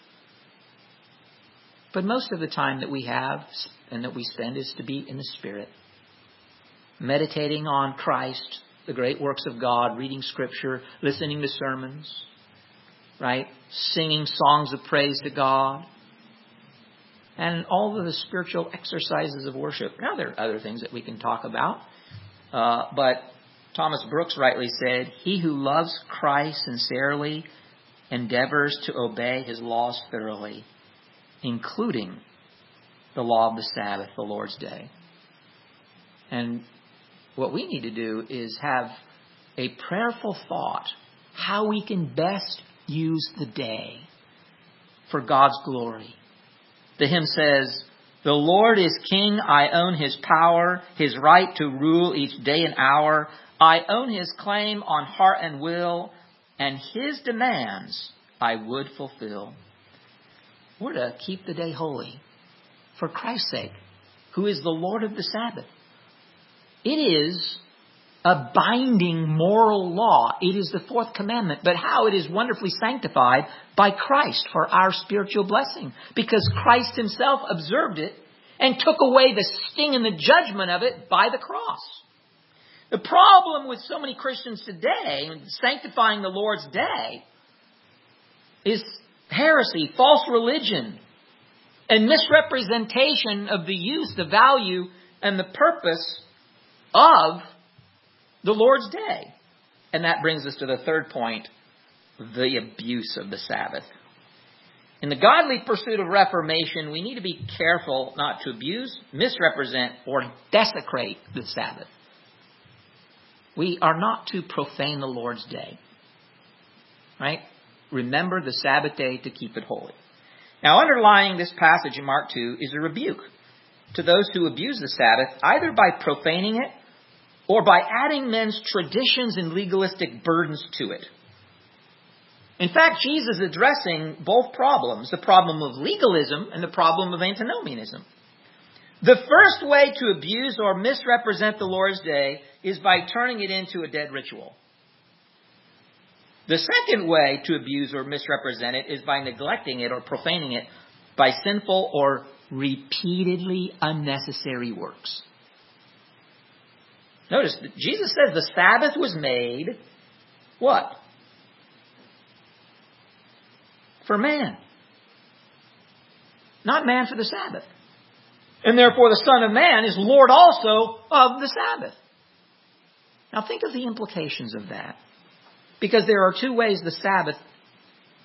But most of the time that we have and that we spend is to be in the Spirit, meditating on Christ, the great works of God, reading Scripture, listening to sermons, right? Singing songs of praise to God, and all of the spiritual exercises of worship. Now, there are other things that we can talk about, but Thomas Brooks rightly said, he who loves Christ sincerely endeavors to obey His laws thoroughly, including the law of the Sabbath, the Lord's Day. And what we need to do is have a prayerful thought how we can best use the day for God's glory. The hymn says, the Lord is King, I own His power, His right to rule each day and hour. I own His claim on heart and will, and His demands I would fulfill. We're to keep the day holy for Christ's sake, who is the Lord of the Sabbath. It is a binding moral law. It is the fourth commandment, but how it is wonderfully sanctified by Christ for our spiritual blessing, because Christ Himself observed it and took away the sting and the judgment of it by the cross. The problem with so many Christians today, sanctifying the Lord's Day, is heresy, false religion, and misrepresentation of the use, the value, and the purpose of the Lord's Day. And that brings us to the third point, the abuse of the Sabbath. In the godly pursuit of reformation, we need to be careful not to abuse, misrepresent, or desecrate the Sabbath. We are not to profane the Lord's Day. Right? Remember the Sabbath day to keep it holy. Now, underlying this passage in Mark 2 is a rebuke to those who abuse the Sabbath, either by profaning it or by adding men's traditions and legalistic burdens to it. In fact, Jesus is addressing both problems, the problem of legalism and the problem of antinomianism. The first way to abuse or misrepresent the Lord's Day is by turning it into a dead ritual. The second way to abuse or misrepresent it is by neglecting it or profaning it by sinful or repeatedly unnecessary works. Notice that Jesus says the Sabbath was made, what? For man. Not man for the Sabbath. And therefore the Son of Man is Lord also of the Sabbath. Now think of the implications of that. Because there are two ways the Sabbath,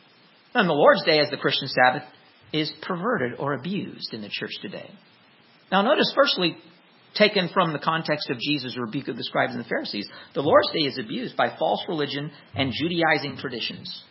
and the Lord's Day as the Christian Sabbath, is perverted or abused in the church today. Now notice, firstly, taken from the context of Jesus' rebuke of the scribes and the Pharisees, the Lord's Day is abused by false religion and Judaizing traditions.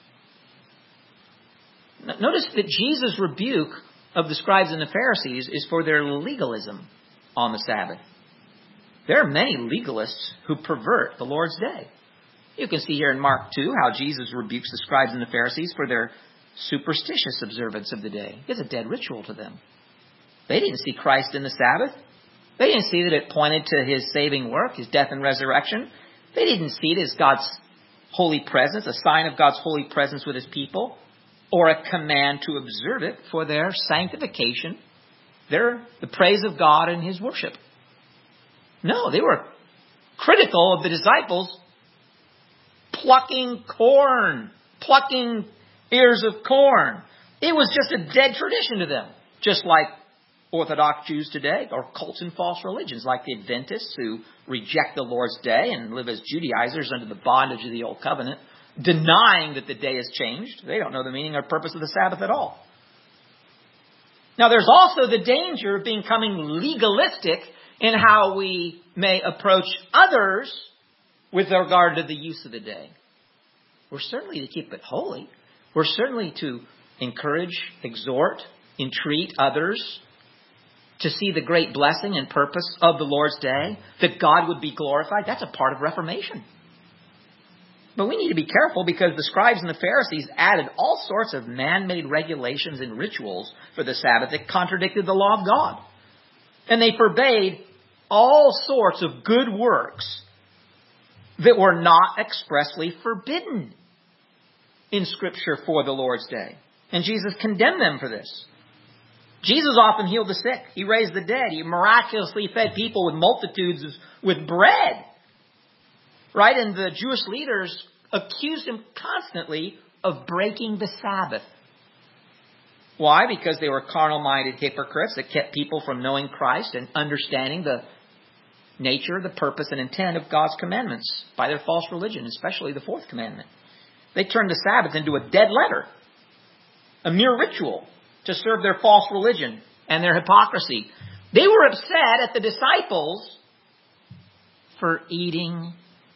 Notice that Jesus' rebuke of the scribes and the Pharisees is for their legalism on the Sabbath. There are many legalists who pervert the Lord's Day. You can see here in Mark 2 how Jesus rebukes the scribes and the Pharisees for their superstitious observance of the day. It's a dead ritual to them. They didn't see Christ in the Sabbath. They didn't see that it pointed to his saving work, his death and resurrection. They didn't see it as God's holy presence, a sign of God's holy presence with his people, or a command to observe it for their sanctification, the praise of God and his worship. No, they were critical of the disciples plucking ears of corn. It was just a dead tradition to them, just like Orthodox Jews today, or cults and false religions like the Adventists who reject the Lord's Day and live as Judaizers under the bondage of the Old Covenant, denying that the day has changed. They don't know the meaning or purpose of the Sabbath at all. Now there's also the danger of becoming legalistic in how we may approach others with regard to the use of the day. We're certainly to keep it holy. We're certainly to encourage, exhort, entreat others to see the great blessing and purpose of the Lord's Day, that God would be glorified. That's a part of Reformation. But we need to be careful because the scribes and the Pharisees added all sorts of man-made regulations and rituals for the Sabbath that contradicted the law of God. And they forbade all sorts of good works that were not expressly forbidden in Scripture for the Lord's Day. And Jesus condemned them for this. Jesus often healed the sick. He raised the dead. He miraculously fed people with multitudes with bread. Right? And the Jewish leaders accused him constantly of breaking the Sabbath. Why? Because they were carnal-minded hypocrites that kept people from knowing Christ and understanding the nature, the purpose, and intent of God's commandments by their false religion, especially the fourth commandment. They turned the Sabbath into a dead letter, a mere ritual to serve their false religion and their hypocrisy. They were upset at the disciples for eating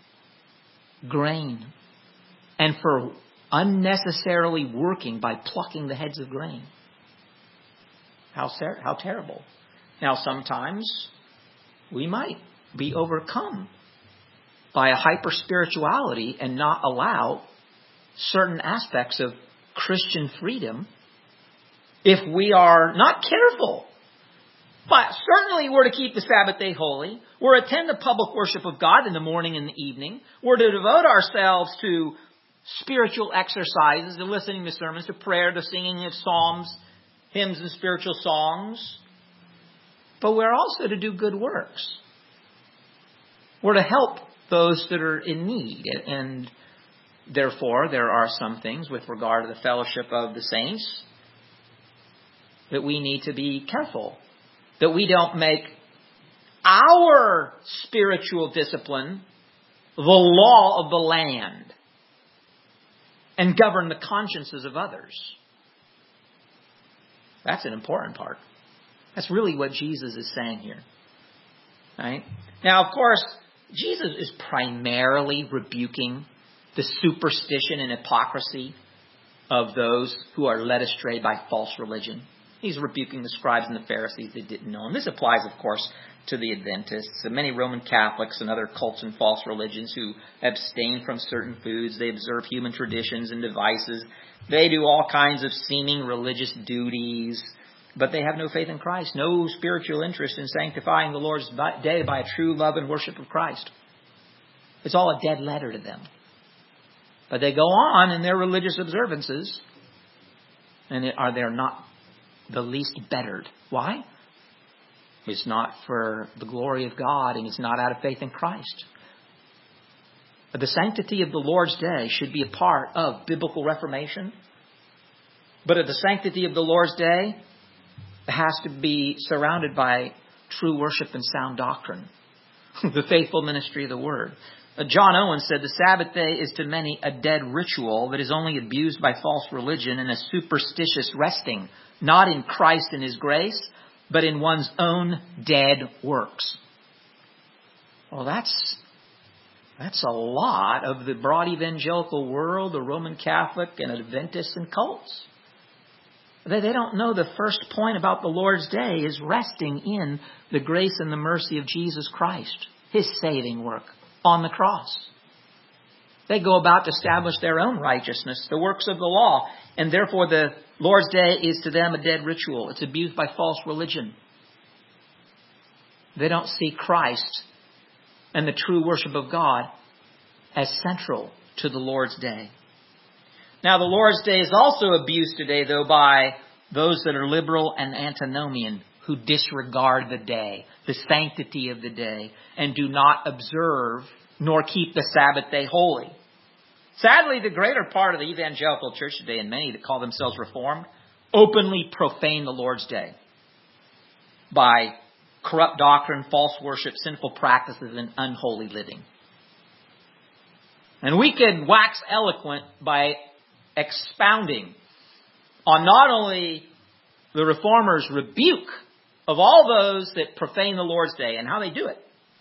grain and for unnecessarily working by plucking the heads of grain. How terrible. Now, sometimes we might be overcome by a hyper-spirituality and not allow certain aspects of Christian freedom if we are not careful. But certainly we're to keep the Sabbath day holy. We're to attend the public worship of God in the morning and the evening. We're to devote ourselves to spiritual exercises, to listening to sermons, to prayer, to singing of psalms, hymns and spiritual songs. But we're also to do good works. We're to help those that are in need. And therefore, there are some things with regard to the fellowship of the saints that we need to be careful. That we don't make our spiritual discipline the law of the land and govern the consciences of others. That's an important part. That's really what Jesus is saying here. Right? Now, of course, Jesus is primarily rebuking the superstition and hypocrisy of those who are led astray by false religion. He's rebuking the scribes and the Pharisees that didn't know him. This applies, of course, to the Adventists and many Roman Catholics and other cults and false religions who abstain from certain foods. They observe human traditions and devices. They do all kinds of seeming religious duties, but they have no faith in Christ, no spiritual interest in sanctifying the Lord's day by a true love and worship of Christ. It's all a dead letter to them. But they go on in their religious observances, and they're not the least bettered. Why? It's not for the glory of God, and it's not out of faith in Christ. But the sanctity of the Lord's day should be a part of biblical reformation. But the sanctity of the Lord's day has to be surrounded by true worship and sound doctrine. The faithful ministry of the Word. John Owen said, the Sabbath day is to many a dead ritual that is only abused by false religion and a superstitious resting, not in Christ and His grace, but in one's own dead works. Well, that's a lot of the broad evangelical world, the Roman Catholic and Adventists and cults. They don't know the first point about the Lord's Day is resting in the grace and the mercy of Jesus Christ, His saving work on the cross. They go about to establish their own righteousness, the works of the law, and therefore the Lord's Day is to them a dead ritual. It's abused by false religion. They don't see Christ and the true worship of God as central to the Lord's Day. Now, the Lord's Day is also abused today, though, by those that are liberal and antinomian, who disregard the day, the sanctity of the day, and do not observe nor keep the Sabbath day holy. Sadly, the greater part of the evangelical church today, and many that call themselves Reformed, openly profane the Lord's Day by corrupt doctrine, false worship, sinful practices, and unholy living. And we can wax eloquent by expounding on not only the Reformers' rebuke of all those that profane the Lord's Day and how they do it,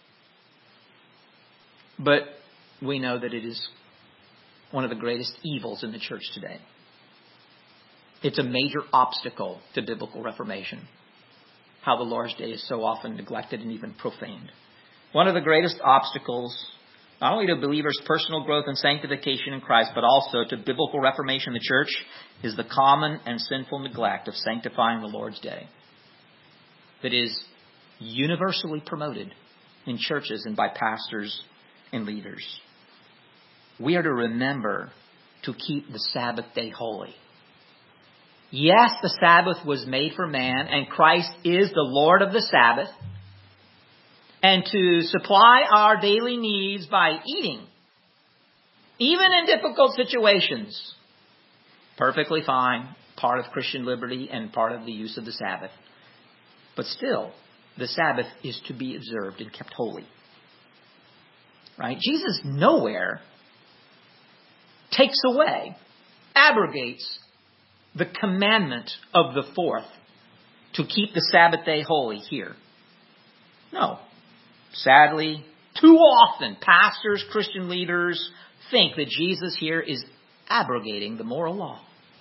but we know that it is one of the greatest evils in the church today. It's a major obstacle to biblical reformation, how the Lord's Day is so often neglected and even profaned. One of the greatest obstacles, not only to believers' personal growth and sanctification in Christ, but also to biblical reformation in the church, is the common and sinful neglect of sanctifying the Lord's Day that is universally promoted in churches and by pastors and leaders. We are to remember to keep the Sabbath day holy. Yes, the Sabbath was made for man, and Christ is the Lord of the Sabbath. And to supply our daily needs by eating, even in difficult situations, perfectly fine, part of Christian liberty and part of the use of the Sabbath. But still, the Sabbath is to be observed and kept holy. Right? Jesus nowhere takes away, abrogates the commandment of the fourth to keep the Sabbath day holy here. No. Sadly, too often, pastors, Christian leaders think that Jesus here is abrogating the moral law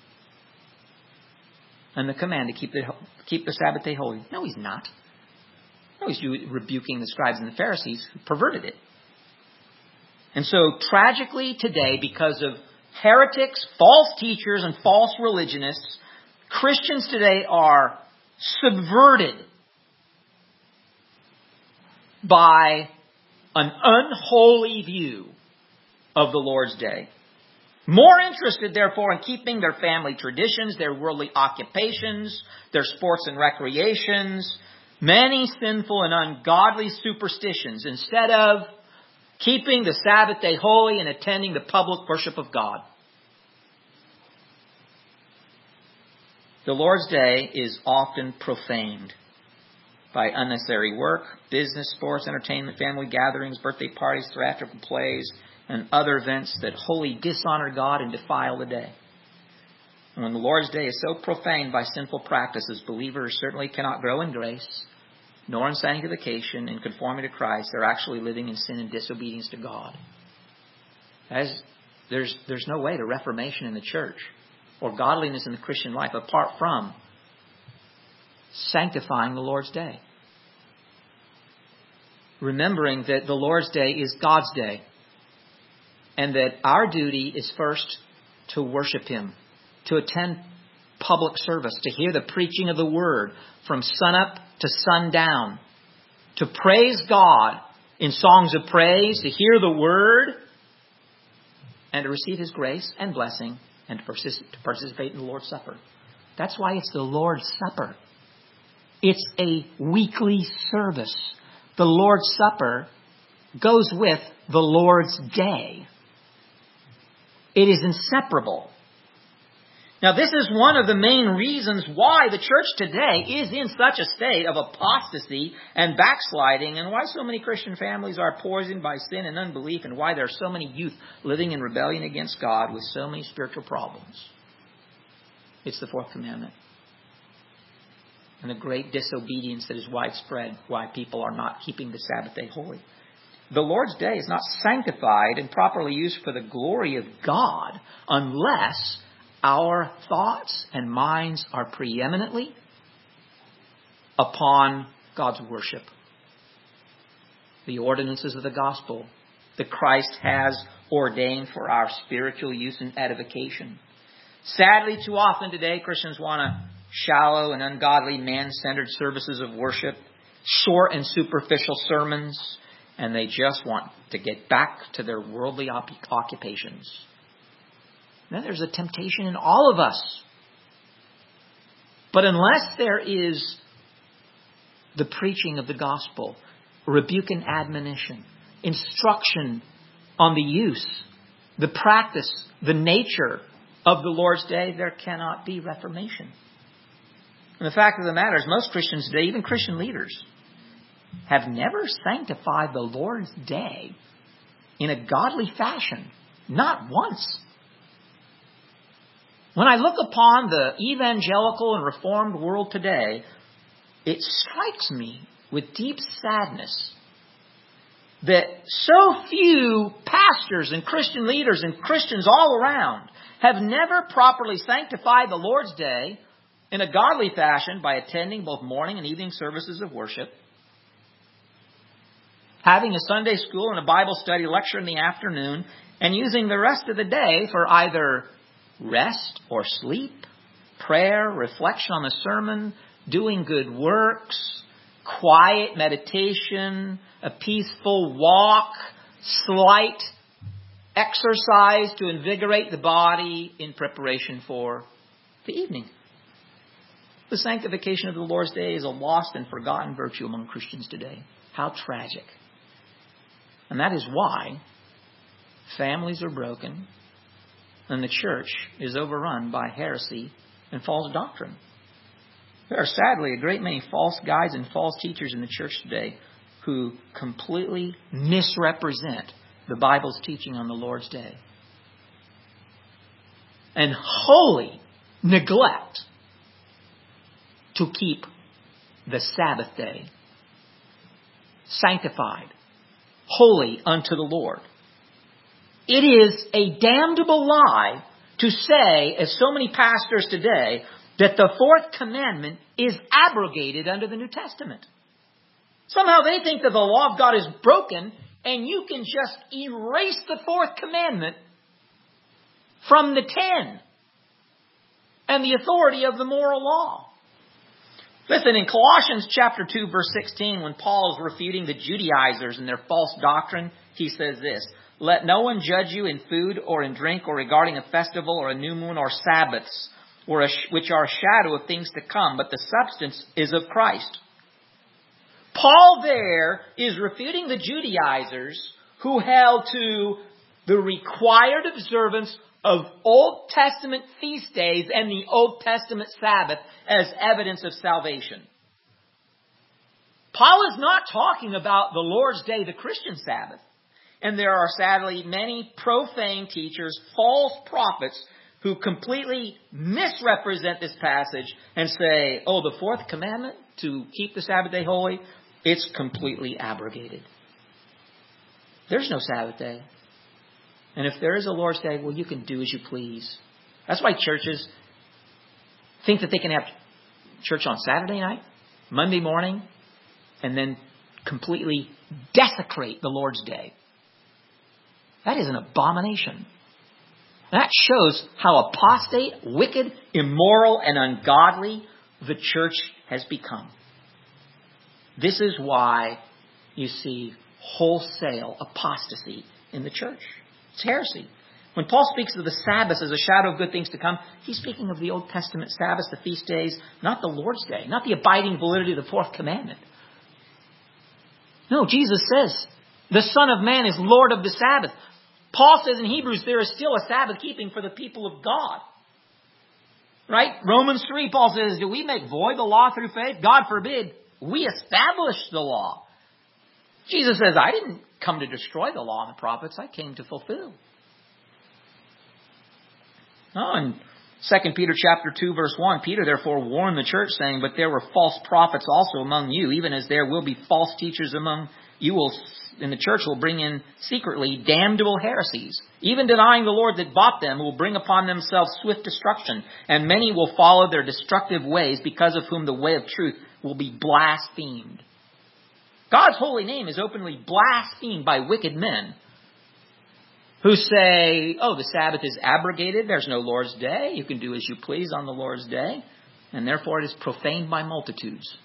and the command to keep the Sabbath day holy. No, He's not. No, He's rebuking the scribes and the Pharisees who perverted it. And so, tragically today, because of heretics, false teachers, and false religionists, Christians today are subverted by an unholy view of the Lord's Day. More interested, therefore, in keeping their family traditions, their worldly occupations, their sports and recreations, many sinful and ungodly superstitions, instead of keeping the Sabbath day holy and attending the public worship of God. The Lord's Day is often profaned by unnecessary work, business, sports, entertainment, family gatherings, birthday parties, theatrical plays, and other events that wholly dishonor God and defile the day. And when the Lord's Day is so profaned by sinful practices, believers certainly cannot grow in grace, nor in sanctification and conformity to Christ. They're actually living in sin and disobedience to God. There's no way to reformation in the church or godliness in the Christian life apart from sanctifying the Lord's Day. Remembering that the Lord's Day is God's day, and that our duty is first to worship Him, to attend public service, to hear the preaching of the Word from sunup to sundown, to praise God in songs of praise, to hear the Word, and to receive His grace and blessing, and to participate in the Lord's Supper. That's why it's the Lord's Supper. It's a weekly service. The Lord's Supper goes with the Lord's Day. It is inseparable. Now, this is one of the main reasons why the church today is in such a state of apostasy and backsliding, and why so many Christian families are poisoned by sin and unbelief, and why there are so many youth living in rebellion against God with so many spiritual problems. It's the fourth commandment. and the great disobedience that is widespread, why people are not keeping the Sabbath day holy. The Lord's day is not sanctified and properly used for the glory of God unless our thoughts and minds are preeminently upon God's worship. The ordinances of the gospel that Christ has ordained for our spiritual use and edification. Sadly, too often today, Christians want a shallow and ungodly man-centered services of worship, short and superficial sermons, and they just want to get back to their worldly occupations. Then there's a temptation in all of us. But unless there is the preaching of the gospel, rebuke and admonition, instruction on the use, the practice, the nature of the Lord's day, there cannot be reformation. And the fact of the matter is, most Christians today, even Christian leaders, have never sanctified the Lord's day in a godly fashion. Not once. When I look upon the evangelical and reformed world today, it strikes me with deep sadness that so few pastors and Christian leaders and Christians all around have never properly sanctified the Lord's day in a godly fashion by attending both morning and evening services of worship, having a Sunday school and a Bible study lecture in the afternoon, and using the rest of the day for either rest or sleep, prayer, reflection on the sermon, doing good works, quiet meditation, a peaceful walk, slight exercise to invigorate the body in preparation for the evening. The sanctification of the Lord's day is a lost and forgotten virtue among Christians today. How tragic. And that is why families are broken and the church is overrun by heresy and false doctrine. There are sadly a great many false guides and false teachers in the church today who completely misrepresent the Bible's teaching on the Lord's day and wholly neglect to keep the Sabbath day sanctified, holy unto the Lord. It is a damnable lie to say, as so many pastors today, that the fourth commandment is abrogated under the New Testament. Somehow they think that the law of God is broken and you can just erase the fourth commandment from the 10 and the authority of the moral law. Listen, in Colossians chapter 2, verse 16, when Paul is refuting the Judaizers and their false doctrine, he says this: "Let no one judge you in food or in drink or regarding a festival or a new moon or Sabbaths, which are a shadow of things to come, but the substance is of Christ." Paul there is refuting the Judaizers who held to the required observance of Old Testament feast days and the Old Testament Sabbath as evidence of salvation. Paul is not talking about the Lord's Day, the Christian Sabbath. And there are sadly many profane teachers, false prophets, who completely misrepresent this passage and say, oh, the fourth commandment to keep the Sabbath day holy, it's completely abrogated. There's no Sabbath day. And if there is a Lord's Day, well, you can do as you please. That's why churches think that they can have church on Saturday night, Monday morning, and then completely desecrate the Lord's Day. That is an abomination. That shows how apostate, wicked, immoral, and ungodly the church has become. This is why you see wholesale apostasy in the church. It's heresy. When Paul speaks of the Sabbath as a shadow of good things to come, he's speaking of the Old Testament Sabbaths, the feast days, not the Lord's Day, not the abiding validity of the fourth commandment. No, Jesus says the Son of Man is Lord of the Sabbath. Paul says in Hebrews there is still a Sabbath keeping for the people of God. Right? Romans 3, Paul says, do we make void the law through faith? God forbid. We established the law. Jesus says, I didn't come to destroy the law and the prophets. I came to fulfill. Oh, and 2 Peter chapter 2, verse 1, Peter therefore warned the church, saying, "But there were false prophets also among you, even as there will be false teachers among you in the church will bring in secretly damnable heresies, even denying the Lord that bought them, will bring upon themselves swift destruction. And many will follow their destructive ways, because of whom the way of truth will be blasphemed." God's holy name is openly blasphemed by wicked men who say, "Oh, the Sabbath is abrogated. There's no Lord's Day. You can do as you please on the Lord's Day. And therefore it is profaned by multitudes."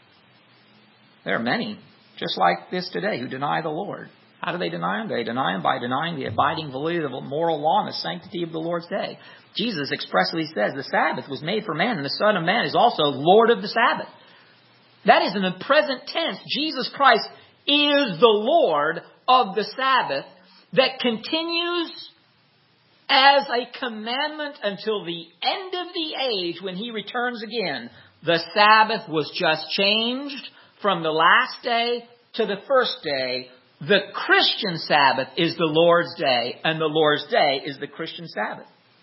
There are many, just like this today, who deny the Lord. How do they deny Him? They deny Him by denying the abiding validity of the moral law and the sanctity of the Lord's Day. Jesus expressly says the Sabbath was made for man, and the Son of Man is also Lord of the Sabbath. That is in the present tense. Jesus Christ is the Lord of the Sabbath, that continues as a commandment until the end of the age when He returns again. The Sabbath was just changed from the last day to the first day. The Christian Sabbath is the Lord's Day, and the Lord's Day is the Christian Sabbath.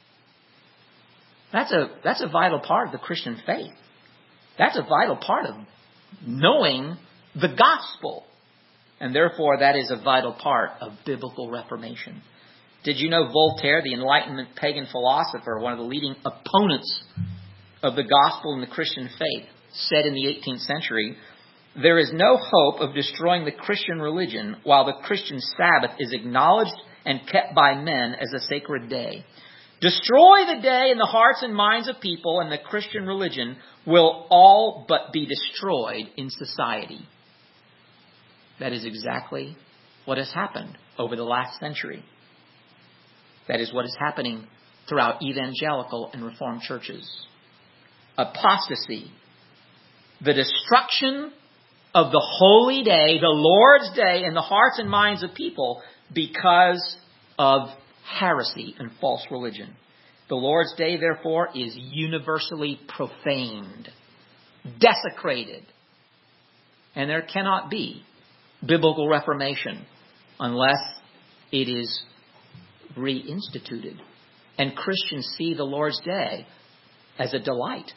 That's a vital part of the Christian faith. That's a vital part of knowing the gospel. And therefore, that is a vital part of biblical reformation. Did you know Voltaire, the Enlightenment pagan philosopher, one of the leading opponents of the gospel and the Christian faith, said in the 18th century, "There is no hope of destroying the Christian religion while the Christian Sabbath is acknowledged and kept by men as a sacred day. Destroy the day in the hearts and minds of people, and the Christian religion will all but be destroyed in society." That is exactly what has happened over the last century. That is what is happening throughout evangelical and Reformed churches. Apostasy. The destruction of the holy day, the Lord's Day, in the hearts and minds of people because of heresy and false religion. The Lord's Day, therefore, is universally profaned, desecrated. And there cannot be biblical reformation unless it is reinstituted. And Christians see the Lord's Day as a delight,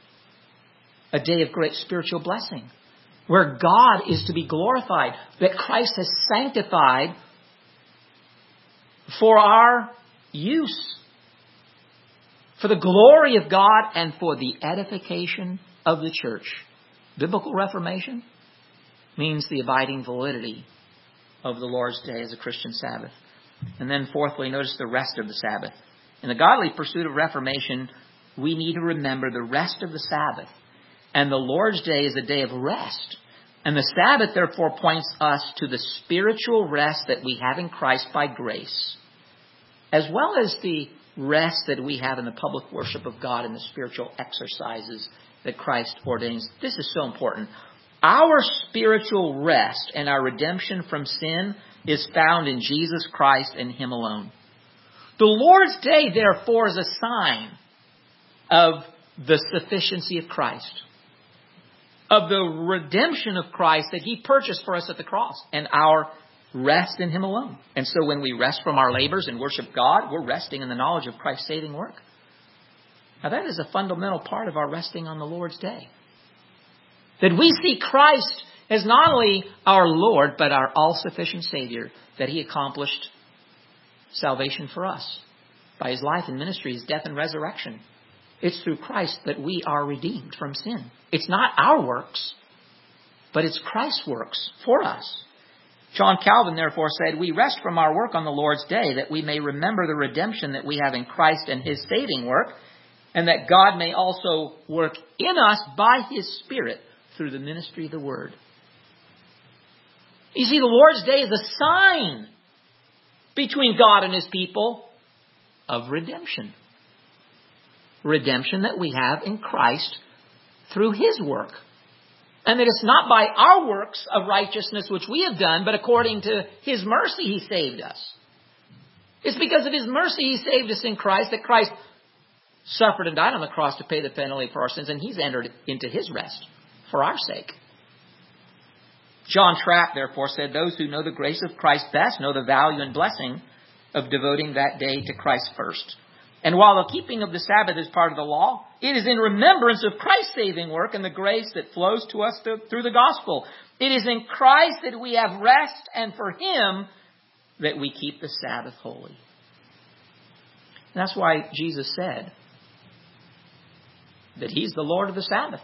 a day of great spiritual blessing, where God is to be glorified, that Christ has sanctified for our use, for the glory of God and for the edification of the church. Biblical reformation means the abiding validity of the Lord's Day as a Christian Sabbath. And then fourthly, notice the rest of the Sabbath. In the godly pursuit of reformation, we need to remember the rest of the Sabbath. And the Lord's Day is a day of rest. And the Sabbath, therefore, points us to the spiritual rest that we have in Christ by grace, as well as the rest that we have in the public worship of God and the spiritual exercises that Christ ordains. This is so important. Our spiritual rest and our redemption from sin is found in Jesus Christ and Him alone. The Lord's Day, therefore, is a sign of the sufficiency of Christ, of the redemption of Christ that He purchased for us at the cross, and our rest in Him alone. And so when we rest from our labors and worship God, we're resting in the knowledge of Christ's saving work. Now that is a fundamental part of our resting on the Lord's Day. That we see Christ as not only our Lord, but our all-sufficient Savior, that He accomplished salvation for us by His life and ministry, His death and resurrection. It's through Christ that we are redeemed from sin. It's not our works, but it's Christ's works for us. John Calvin, therefore, said, "We rest from our work on the Lord's Day, that we may remember the redemption that we have in Christ and His saving work, and that God may also work in us by His Spirit through the ministry of the Word." You see, the Lord's Day is a sign between God and His people of redemption. Redemption that we have in Christ through His work. And that it's not by our works of righteousness which we have done, but according to His mercy He saved us. It's because of His mercy He saved us in Christ, that Christ suffered and died on the cross to pay the penalty for our sins, and He's entered into His rest for our sake. John Trapp, therefore, said, "Those who know the grace of Christ best know the value and blessing of devoting that day to Christ first. And while the keeping of the Sabbath is part of the law, it is in remembrance of Christ's saving work and the grace that flows to us through the gospel. It is in Christ that we have rest, and for Him that we keep the Sabbath holy. And that's why Jesus said that He's the Lord of the Sabbath.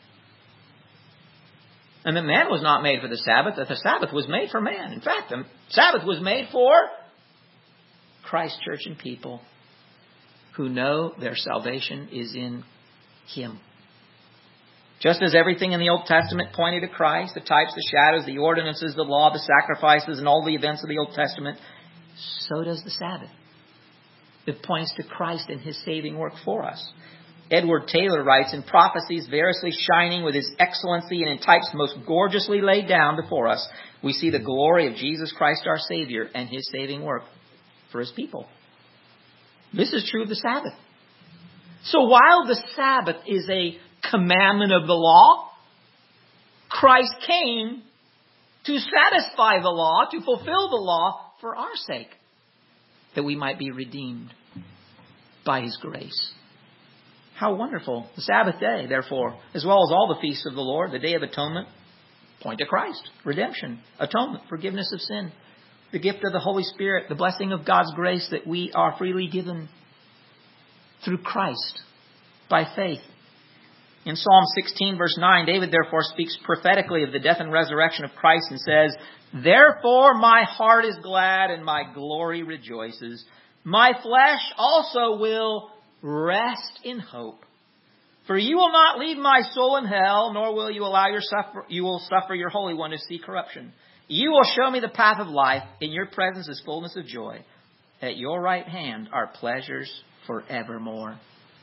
And that man was not made for the Sabbath, that the Sabbath was made for man. In fact, the Sabbath was made for Christ's church and people who know their salvation is in Him. Just as everything in the Old Testament pointed to Christ, the types, the shadows, the ordinances, the law, the sacrifices, and all the events of the Old Testament, so does the Sabbath. It points to Christ and His saving work for us. Edward Taylor writes, in prophecies variously shining with His excellency and in types most gorgeously laid down before us, we see the glory of Jesus Christ our Savior and His saving work for His people. This is true of the Sabbath. So while the Sabbath is a commandment of the law, Christ came to satisfy the law, to fulfill the law for our sake, that we might be redeemed by His grace. How wonderful. The Sabbath day, therefore, as well as all the feasts of the Lord, the Day of Atonement, point to Christ, redemption, atonement, forgiveness of sin, the gift of the Holy Spirit, the blessing of God's grace that we are freely given through Christ by faith. In Psalm 16, verse 9, David therefore speaks prophetically of the death and resurrection of Christ and says, therefore my heart is glad and my glory rejoices. My flesh also will rest in hope. For you will not leave my soul in hell, nor will you allow you will suffer your Holy One to see corruption. You will show me the path of life. In your presence is fullness of joy. At your right hand are pleasures forevermore.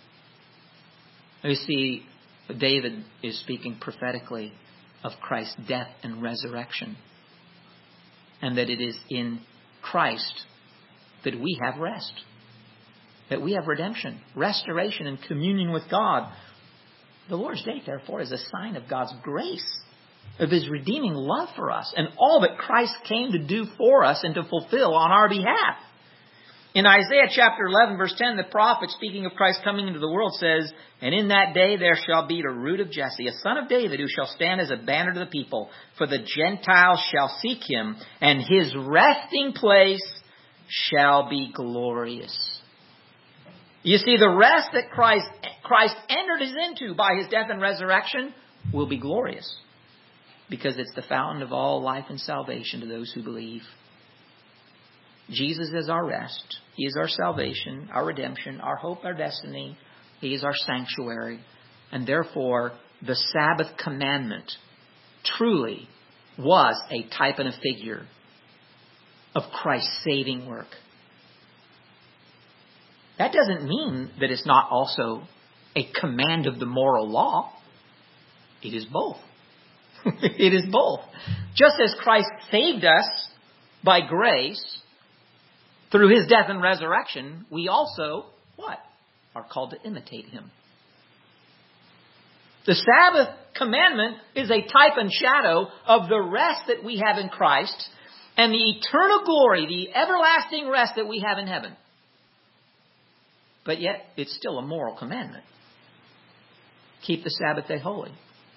You see, David is speaking prophetically of Christ's death and resurrection. And that it is in Christ that we have rest. That we have redemption, restoration, and communion with God. The Lord's Day, therefore, is a sign of God's grace, of His redeeming love for us, and all that Christ came to do for us and to fulfill on our behalf. In Isaiah chapter 11, verse 10, the prophet, speaking of Christ coming into the world, says, and in that day there shall be a root of Jesse, a son of David, who shall stand as a banner to the people. For the Gentiles shall seek Him, and His resting place shall be glorious. You see, the rest that Christ entered us into by His death and resurrection will be glorious, because it's the fountain of all life and salvation to those who believe. Jesus is our rest. He is our salvation, our redemption, our hope, our destiny. He is our sanctuary. And therefore, the Sabbath commandment truly was a type and a figure of Christ's saving work. That doesn't mean that it's not also a command of the moral law. It is both. It is both. Just as Christ saved us by grace through His death and resurrection, we also, what? Are called to imitate Him. The Sabbath commandment is a type and shadow of the rest that we have in Christ and the eternal glory, the everlasting rest that we have in heaven. But yet, it's still a moral commandment. Keep the Sabbath day holy.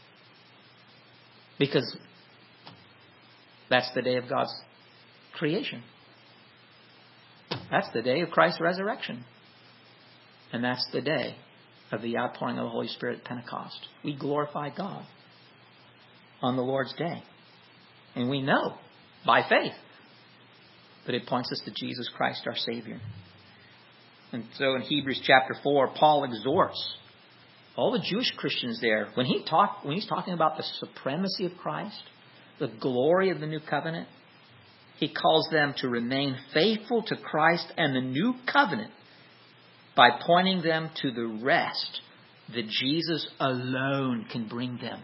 Because that's the day of God's creation. That's the day of Christ's resurrection. And that's the day of the outpouring of the Holy Spirit at Pentecost. We glorify God on the Lord's day. And we know, by faith, that it points us to Jesus Christ, our Savior. And so in Hebrews chapter 4, Paul exhorts all the Jewish Christians there, when he's talking about the supremacy of Christ, the glory of the new covenant, he calls them to remain faithful to Christ and the new covenant by pointing them to the rest that Jesus alone can bring them.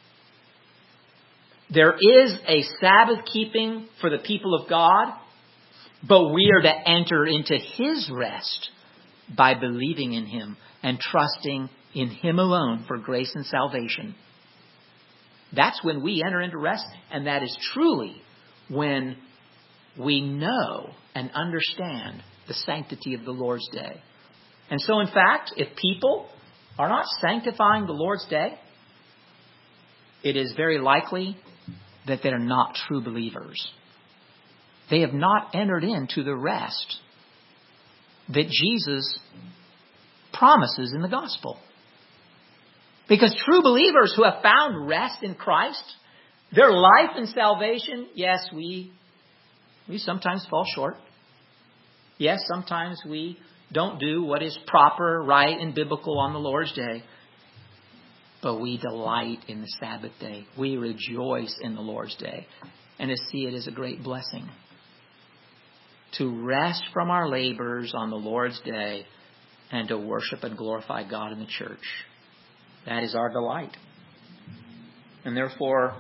There is a Sabbath keeping for the people of God, but we are to enter into His rest by believing in Him and trusting in Him alone for grace and salvation. That's when we enter into rest, and that is truly when we know and understand the sanctity of the Lord's day. And so, in fact, if people are not sanctifying the Lord's day, it is very likely that they're not true believers. They have not entered into the rest that Jesus promises in the gospel. Because true believers who have found rest in Christ, their life and salvation, yes, we sometimes fall short. Yes, sometimes we don't do what is proper, right, and biblical on the Lord's day. But we delight in the Sabbath day. We rejoice in the Lord's day. And to see it as a great blessing. To rest from our labors on the Lord's day and to worship and glorify God in the church. That is our delight. And therefore,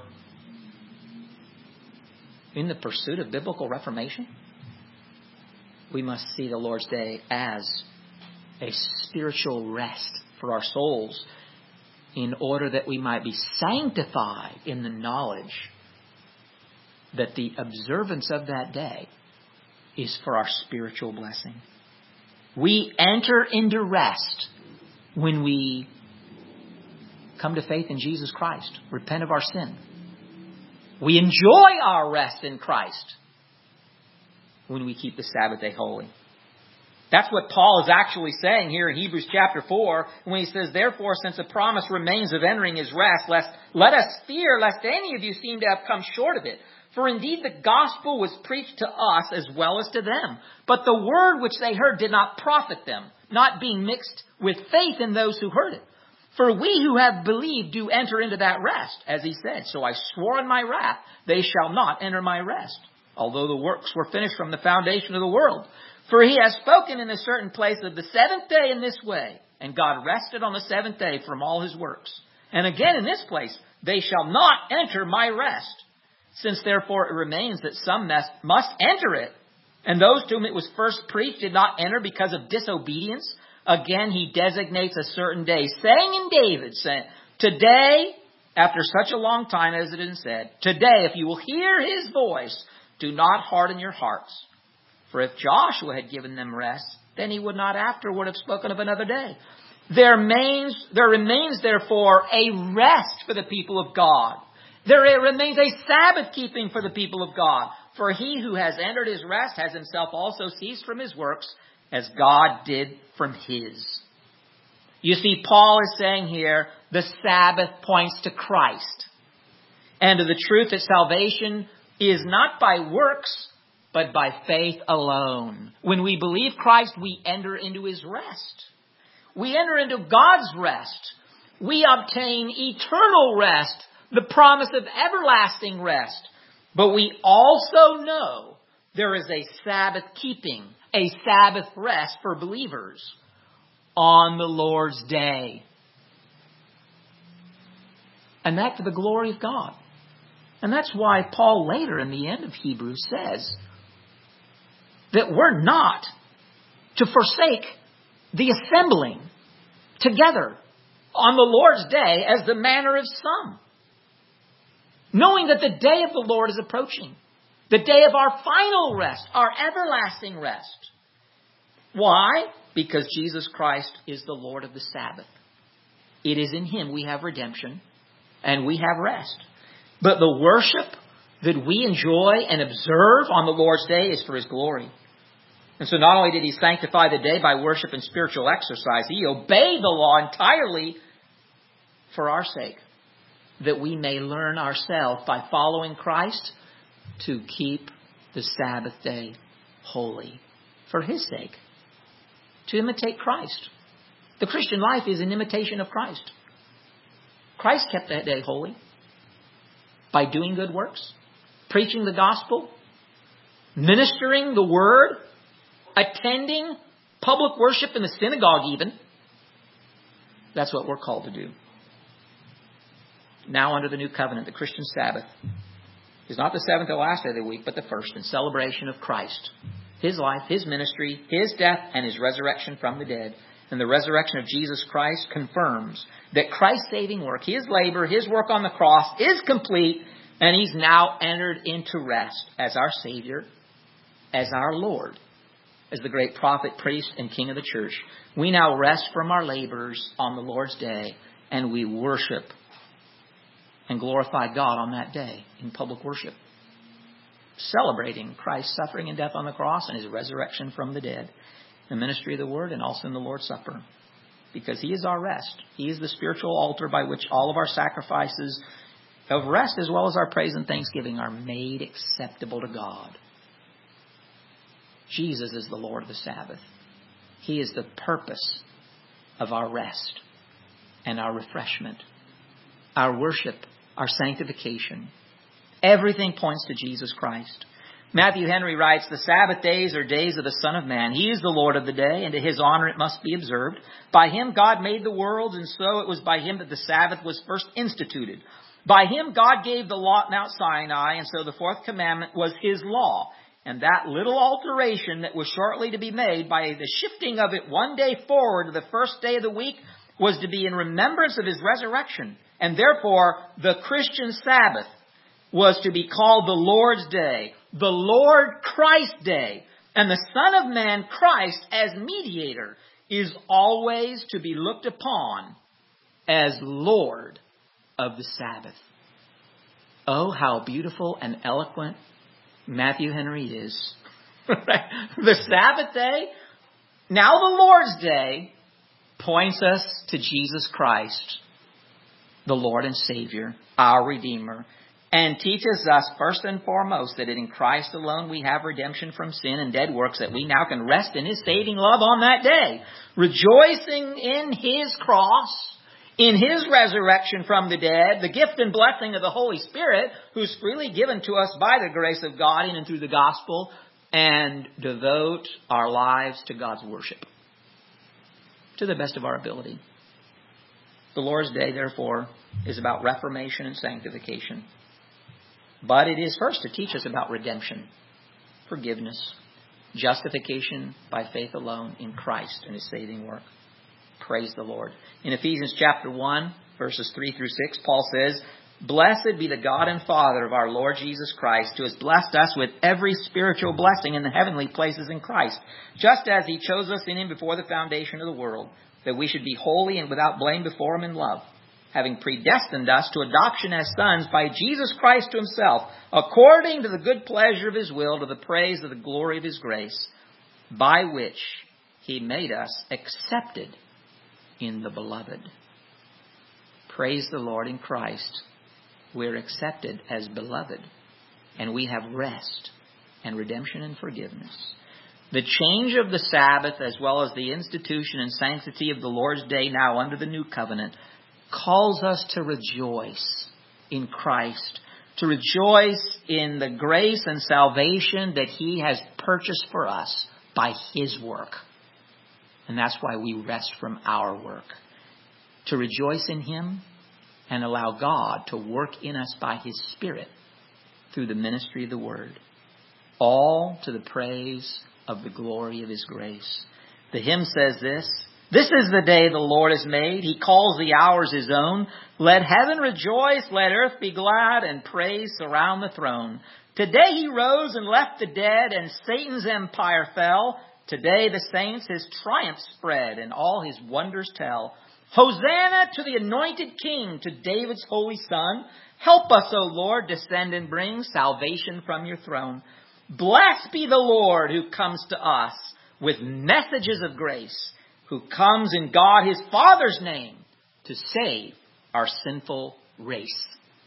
in the pursuit of biblical reformation, we must see the Lord's day as a spiritual rest for our souls in order that we might be sanctified in the knowledge that the observance of that day is for our spiritual blessing. We enter into rest when we come to faith in Jesus Christ, repent of our sin. We enjoy our rest in Christ when we keep the Sabbath day holy. That's what Paul is actually saying here in Hebrews chapter 4 when he says, therefore, since a promise remains of entering his rest, let us fear lest any of you seem to have come short of it. For indeed the gospel was preached to us as well as to them. But the word which they heard did not profit them, not being mixed with faith in those who heard it. For we who have believed do enter into that rest, as he said, so I swore in my wrath, they shall not enter my rest, although the works were finished from the foundation of the world. For he has spoken in a certain place of the seventh day in this way, and God rested on the seventh day from all his works. And again in this place, they shall not enter my rest. Since therefore it remains that some must enter it, and those to whom it was first preached did not enter because of disobedience, again he designates a certain day, saying in David, saying, today, after such a long time as it is said, today if you will hear his voice, do not harden your hearts. For if Joshua had given them rest, then he would not afterward have spoken of another day. There remains therefore a rest for the people of God. There remains a Sabbath keeping for the people of God. For he who has entered his rest has himself also ceased from his works, as God did from his. You see, Paul is saying here, the Sabbath points to Christ. And to the truth that salvation is not by works, but by faith alone. When we believe Christ, we enter into his rest. We enter into God's rest. We obtain eternal rest, the promise of everlasting rest. But we also know there is a Sabbath keeping, a Sabbath rest for believers on the Lord's day. And that for the glory of God. And that's why Paul later in the end of Hebrews says that we're not to forsake the assembling together on the Lord's day as the manner of some. Knowing that the day of the Lord is approaching. The day of our final rest, our everlasting rest. Why? Because Jesus Christ is the Lord of the Sabbath. It is in him we have redemption and we have rest. But the worship that we enjoy and observe on the Lord's day is for his glory. And so not only did he sanctify the day by worship and spiritual exercise, he obeyed the law entirely for our sake, that we may learn ourselves by following Christ to keep the Sabbath day holy for his sake, to imitate Christ. The Christian life is an imitation of Christ. Christ kept that day holy by doing good works, preaching the gospel, ministering the word, attending public worship in the synagogue even. That's what we're called to do. Now under the new covenant, the Christian Sabbath is not the seventh or last day of the week, but the first in celebration of Christ. His life, his ministry, his death, and his resurrection from the dead. And the resurrection of Jesus Christ confirms that Christ's saving work, his labor, his work on the cross is complete, and he's now entered into rest as our Savior, as our Lord, as the great prophet, priest, and king of the church. We now rest from our labors on the Lord's day, and we worship and glorify God on that day in public worship, celebrating Christ's suffering and death on the cross and His resurrection from the dead, the ministry of the Word, and also in the Lord's Supper, because He is our rest. He is the spiritual altar by which all of our sacrifices of rest as well as our praise and thanksgiving are made acceptable to God. Jesus is the Lord of the Sabbath. He is the purpose of our rest and our refreshment, our worship, our sanctification. Everything points to Jesus Christ. Matthew Henry writes, "The Sabbath days are days of the Son of Man. He is the Lord of the day, and to His honor it must be observed. By Him God made the worlds, and so it was by Him that the Sabbath was first instituted. By Him God gave the law at Mount Sinai, and so the fourth commandment was His law. And that little alteration that was shortly to be made by the shifting of it one day forward to the first day of the week was to be in remembrance of His resurrection. And therefore, the Christian Sabbath was to be called the Lord's Day, the Lord Christ Day. And the Son of Man, Christ, as mediator, is always to be looked upon as Lord of the Sabbath." Oh, how beautiful and eloquent Matthew Henry is. The Sabbath day, now the Lord's Day, points us to Jesus Christ, the Lord and Savior, our Redeemer, and teaches us first and foremost that in Christ alone we have redemption from sin and dead works, that we now can rest in His saving love on that day, rejoicing in His cross, in His resurrection from the dead, the gift and blessing of the Holy Spirit, who's freely given to us by the grace of God in and through the gospel, and devote our lives to God's worship to the best of our ability. The Lord's Day, therefore, is about reformation and sanctification. But it is first to teach us about redemption, forgiveness, justification by faith alone in Christ and His saving work. Praise the Lord. In Ephesians chapter 1, verses 3 through 6, Paul says, "Blessed be the God and Father of our Lord Jesus Christ, who has blessed us with every spiritual blessing in the heavenly places in Christ, just as He chose us in Him before the foundation of the world, that we should be holy and without blame before Him in love, having predestined us to adoption as sons by Jesus Christ to Himself, according to the good pleasure of His will, to the praise of the glory of His grace, by which He made us accepted in the Beloved." Praise the Lord. In Christ, we're accepted as beloved, and we have rest and redemption and forgiveness. The change of the Sabbath, as well as the institution and sanctity of the Lord's Day now under the new covenant, calls us to rejoice in Christ, to rejoice in the grace and salvation that He has purchased for us by His work. And that's why we rest from our work. To rejoice in Him and allow God to work in us by His Spirit through the ministry of the Word. All to the praise of the glory of His grace. The hymn says this: "This is the day the Lord has made. He calls the hours His own. Let heaven rejoice, let earth be glad, and praise surround the throne. Today He rose and left the dead, and Satan's empire fell. Today the saints His triumph spread, and all His wonders tell. Hosanna to the anointed King, to David's holy Son. Help us, O Lord, descend and bring salvation from Your throne. Blessed be the Lord who comes to us with messages of grace, who comes in God His Father's name to save our sinful race."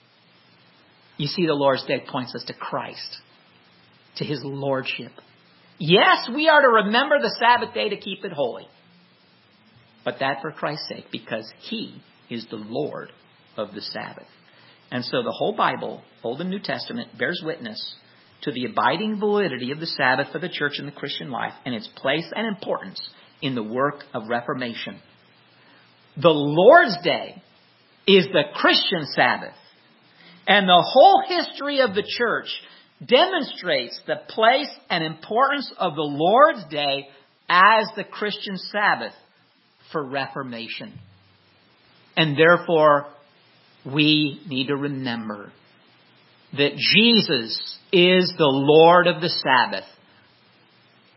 You see, the Lord's Day points us to Christ, to His Lordship. Yes, we are to remember the Sabbath day to keep it holy. But that for Christ's sake, because He is the Lord of the Sabbath. And so the whole Bible, Old and New Testament, bears witness to the abiding validity of the Sabbath for the church and the Christian life, and its place and importance in the work of reformation. The Lord's Day is the Christian Sabbath. And the whole history of the church demonstrates the place and importance of the Lord's Day as the Christian Sabbath for reformation. And therefore, we need to remember that Jesus is the Lord of the Sabbath.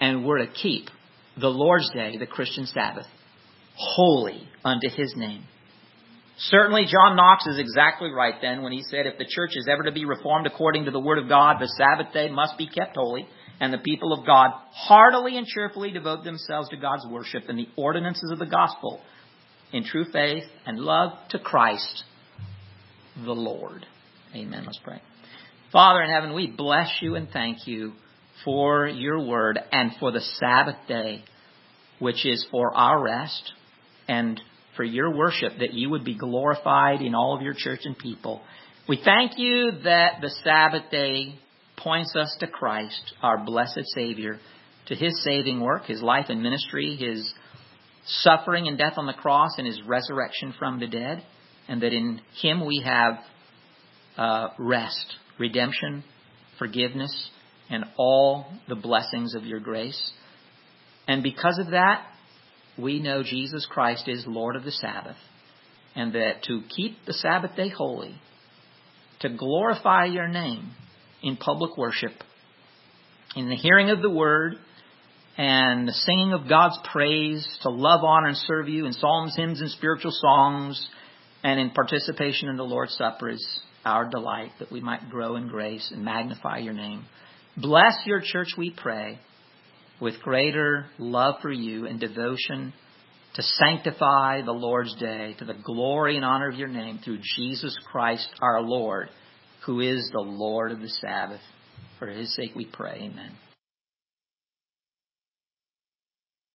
And we're to keep the Lord's Day, the Christian Sabbath, holy unto His name. Certainly, John Knox is exactly right then when he said, if the church is ever to be reformed according to the Word of God, the Sabbath day must be kept holy, and the people of God heartily and cheerfully devote themselves to God's worship and the ordinances of the gospel in true faith and love to Christ the Lord. Amen. Let's pray. Father in heaven, we bless you and thank you for your word and for the Sabbath day, which is for our rest and for your worship, that you would be glorified in all of your church and people. We thank you that the Sabbath day points us to Christ, our blessed Savior, to His saving work, His life and ministry, His suffering and death on the cross, and His resurrection from the dead, and that in Him we have rest, redemption, forgiveness, and all the blessings of your grace. And because of that, we know Jesus Christ is Lord of the Sabbath, and that to keep the Sabbath day holy, to glorify your name in public worship, in the hearing of the word, and the singing of God's praise, to love, honor, and serve you in psalms, hymns, and spiritual songs, and in participation in the Lord's Supper is our delight, that we might grow in grace and magnify your name. Bless your church, we pray, with greater love for you and devotion to sanctify the Lord's day to the glory and honor of your name through Jesus Christ our Lord, who is the Lord of the Sabbath. For His sake we pray. Amen.